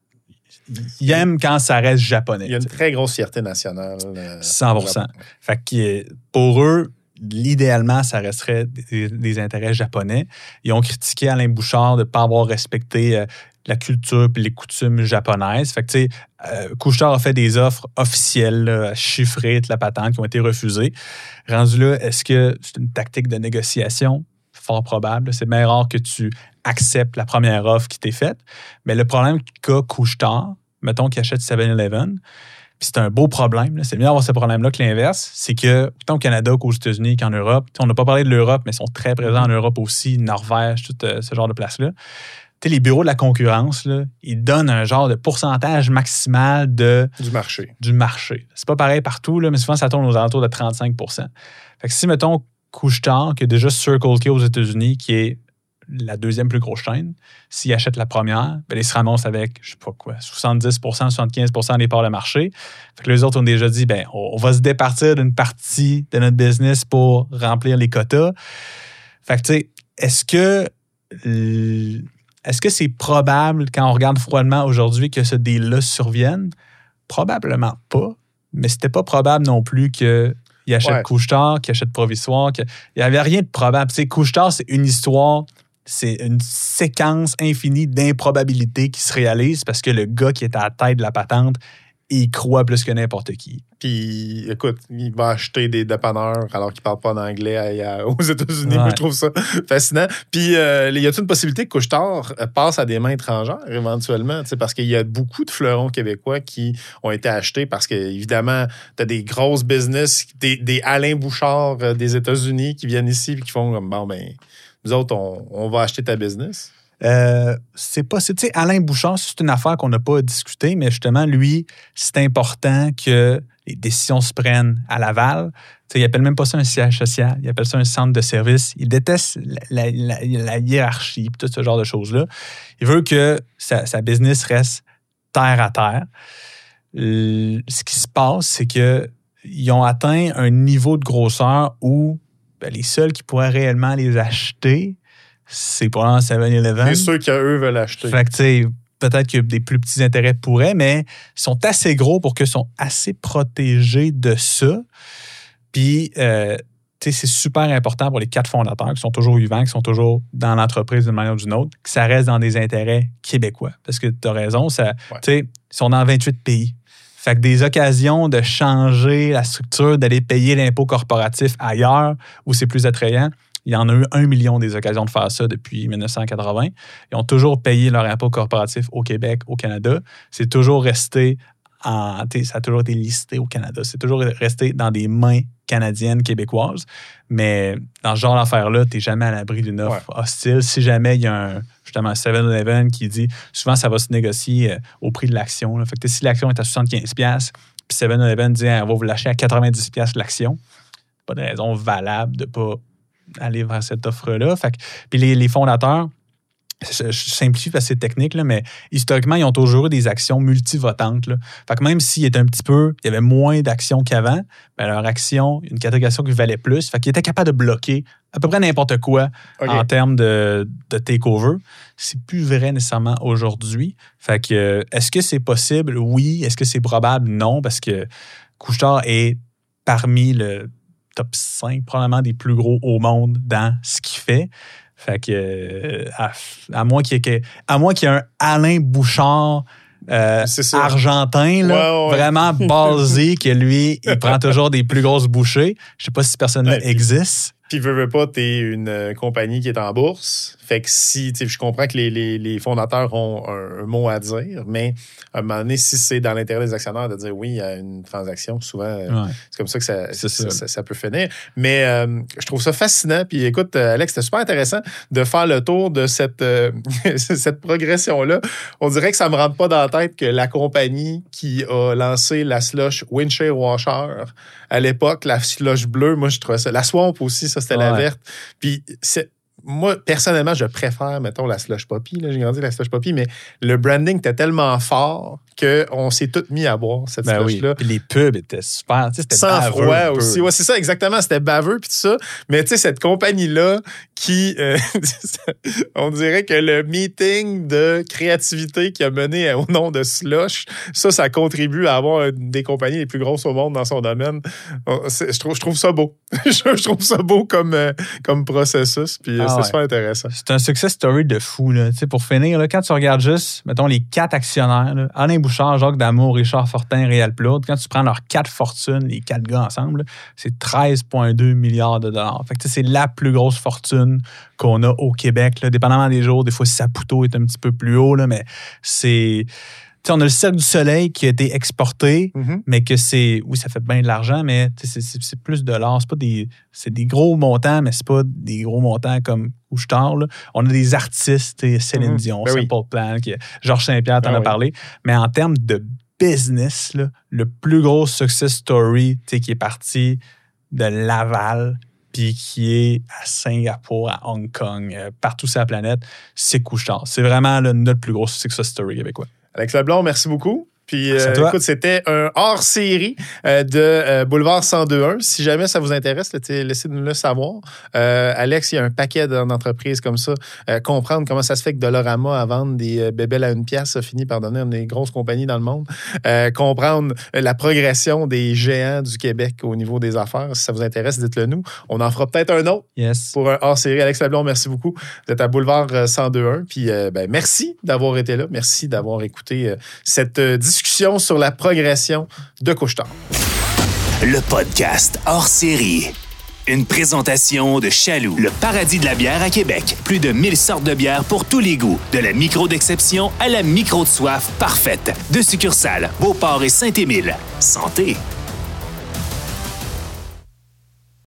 ils aiment quand ça reste japonais. Il y a une t'sais. très grosse fierté nationale. Euh, cent pour cent. Fait que pour eux, l'idéalement, ça resterait des, des intérêts japonais. Ils ont critiqué Alain Bouchard de ne pas avoir respecté euh, la culture et les coutumes japonaises. Fait que, tu sais, euh, Couche-Tard a fait des offres officielles, là, chiffrées, de la patente, qui ont été refusées. Rendu là, est-ce que c'est une tactique de négociation? Fort probable. C'est bien rare que tu acceptes la première offre qui t'est faite. Mais le problème qu'a Couche-Tard, mettons qu'il achète seven eleven, puis c'est un beau problème, là. C'est mieux d'avoir ce problème-là que l'inverse, c'est que, autant au Canada qu'aux États-Unis qu'en Europe, on n'a pas parlé de l'Europe, mais ils sont très présents en Europe aussi, Norvège, tout euh, ce genre de places-là. Tu sais, les bureaux de la concurrence, là, ils donnent un genre de pourcentage maximal de, du marché. Du marché. C'est pas pareil partout, là, mais souvent, ça tourne aux alentours de trente-cinq pour cent. Fait que si, mettons, Couche-Tard, qui a déjà Circle K aux États-Unis, qui est la deuxième plus grosse chaîne, s'ils achètent la première, ben, ils se ramassent avec, je sais pas quoi, soixante-dix pour cent, soixante-quinze pour cent des parts de marché. Fait que les autres ont déjà dit, ben, on va se départir d'une partie de notre business pour remplir les quotas. Fait que, tu sais, est-ce que, est-ce que c'est probable, quand on regarde froidement aujourd'hui, que ce deal-là survienne? Probablement pas, mais c'était pas probable non plus que il achète ouais. Couche-Tard, qu'il achète Provisoire. Il n'y avait rien de probable. Tu sais, Couche-Tard, c'est une histoire, c'est une séquence infinie d'improbabilités qui se réalisent parce que le gars qui est à la tête de la patente, il croit plus que n'importe qui. Puis, écoute, il va acheter des dépanneurs alors qu'il ne parle pas en anglais à, à, aux États-Unis. Ouais. Moi, je trouve ça fascinant. Puis, euh, y a-t-il une possibilité que Couche-Tard passe à des mains étrangères éventuellement? Parce qu'il y a beaucoup de fleurons québécois qui ont été achetés parce que, évidemment, tu as des grosses business, des, des Alain Bouchard euh, des États-Unis qui viennent ici et qui font comme, bon, ben, nous autres, on, on va acheter ta business. Euh, c'est pas, tu sais, Alain Bouchard, c'est une affaire qu'on n'a pas discutée, mais justement, lui, c'est important que les décisions se prennent à Laval. Tu sais, il appelle même pas ça un siège social, il appelle ça un centre de service. Il déteste la, la, la, la hiérarchie et tout ce genre de choses-là. Il veut que sa, sa business reste terre à terre. Le, ce qui se passe, c'est qu'ils ont atteint un niveau de grosseur où ben, les seuls qui pourraient réellement les acheter, c'est probablement seven eleven. C'est sûr qu'eux veulent l'acheter. Fait que, tu sais, peut-être que des plus petits intérêts pourraient, mais ils sont assez gros pour qu'ils sont assez protégés de ça. Puis, euh, tu sais, c'est super important pour les quatre fondateurs qui sont toujours vivants, qui sont toujours dans l'entreprise d'une manière ou d'une autre, que ça reste dans des intérêts québécois. Parce que tu as raison, ça, ouais. Tu sais, ils sont dans vingt-huit pays. Fait que des occasions de changer la structure, d'aller payer l'impôt corporatif ailleurs où c'est plus attrayant, il y en a eu un million des occasions de faire ça depuis dix-neuf cent quatre-vingts. Ils ont toujours payé leur impôt corporatif au Québec, au Canada. C'est toujours resté, en, ça a toujours été listé au Canada. C'est toujours resté dans des mains canadiennes, québécoises. Mais dans ce genre d'affaires-là, tu n'es jamais à l'abri d'une offre ouais. hostile. Si jamais il y a un, justement un seven eleven qui dit, souvent ça va se négocier au prix de l'action. Là. Fait que si l'action est à soixante-quinze dollars, puis seven eleven dit, on va vous lâcher à quatre-vingt-dix dollars l'action, pas de raison valable de ne pas aller vers cette offre-là. Fait que, puis les, les fondateurs, je, je simplifie parce que c'est technique, là, mais historiquement, ils ont toujours eu des actions multivotantes. Là. Fait que même s'il était un petit peu, il y avait moins d'actions qu'avant, ben leur action, une catégorie qui valait plus. Fait qu'ils étaient capables de bloquer à peu près n'importe quoi okay. en termes de, de takeover. C'est plus vrai nécessairement aujourd'hui. Fait que, est-ce que c'est possible? Oui. Est-ce que c'est probable? Non, parce que Couche-Tard est parmi le top cinq, probablement des plus gros au monde dans ce qu'il fait. Fait que, à, à moins qu'il y ait, à moins qu'il y ait un Alain Bouchard euh, argentin, là, ouais, ouais. vraiment basé, que lui, il prend toujours des plus grosses bouchées. Je sais pas si cette personne-là ouais, existe. Puis, veux, veux pas, t'es une euh, compagnie qui est en bourse. Fait que si, tu sais, je comprends que les, les, les fondateurs ont un, un mot à dire, mais à un moment donné, si c'est dans l'intérêt des actionnaires de dire oui à une transaction, souvent, ouais. c'est comme ça que ça, ça, ça, ça, ça peut finir. Mais euh, je trouve ça fascinant. Puis écoute, Alex, c'était super intéressant de faire le tour de cette, euh, cette progression-là. On dirait que ça me rentre pas dans la tête que la compagnie qui a lancé la slush Windshield Washer à l'époque, la slush bleue, moi, je trouvais ça. La Swamp aussi, ça, c'était ouais. la verte. Puis c'est. Moi, personnellement, je préfère, mettons, la Slush Poppy. Là, j'ai grandi la Slush Poppy, mais le branding était tellement fort qu'on s'est tous mis à boire cette ben slush-là. Oui. Puis les pubs étaient super. Tu sais, c'était sans baveux, froid aussi. Ouais, c'est ça, exactement. C'était baveux puis tout ça. Mais tu sais, cette compagnie-là qui... Euh, on dirait que le meeting de créativité qui a mené au nom de Slush, ça, ça contribue à avoir une des compagnies les plus grosses au monde dans son domaine. Je trouve, je trouve ça beau. je trouve ça beau comme, comme processus. Puis ah, c'est ouais. super intéressant. C'est un success story de fou. Là. Pour finir, là, quand tu regardes juste, mettons, les quatre actionnaires, là, Alain Bouchard, Jacques Damour, Richard Fortin, Réal Plourde, quand tu prends leurs quatre fortunes, les quatre gars ensemble, là, c'est treize virgule deux milliards de dollars. Fait que, c'est la plus grosse fortune qu'on a au Québec. Là. Dépendamment des jours, des fois, Saputo est un petit peu plus haut, là, mais c'est... T'sais, on a le Cirque du Soleil qui a été exporté, mm-hmm. mais que c'est... Oui, ça fait bien de l'argent, mais c'est, c'est, c'est plus de l'or. C'est pas des... C'est des gros montants, mais c'est pas des gros montants comme Couche-Tard. Là. On a des artistes, Céline mm-hmm. Dion, ben Simple oui. Plan, qui, Georges Saint-Pierre t'en ben a oui. parlé. Mais en termes de business, là, le plus gros success story qui est parti de Laval puis qui est à Singapour, à Hong Kong, euh, partout sur la planète, c'est Couche-Tard. C'est vraiment là, notre plus gros success story québécois. Alex Leblond, merci beaucoup. Puis, euh, écoute, c'était un hors-série euh, de euh, Boulevard cent deux point un. Si jamais ça vous intéresse, là, laissez-nous le savoir. Euh, Alex, il y a un paquet d'entreprises comme ça. Euh, comprendre comment ça se fait que Dollarama, à vendre des euh, bébelles à une pièce, a fini par devenir une des grosses compagnies dans le monde. Euh, comprendre la progression des géants du Québec au niveau des affaires. Si ça vous intéresse, dites-le nous. On en fera peut-être un autre yes. pour un hors-série. Alex Leblond, merci beaucoup. Vous êtes à Boulevard cent deux point un. Puis, euh, ben, merci d'avoir été là. Merci d'avoir écouté euh, cette euh, discussion sur la progression de Couche-Tard. Le podcast hors série. Une présentation de Chaloux, le paradis de la bière à Québec. Plus de mille sortes de bières pour tous les goûts. De la micro d'exception à la micro de soif parfaite. Deux succursales, Beauport et Saint-Émile. Santé!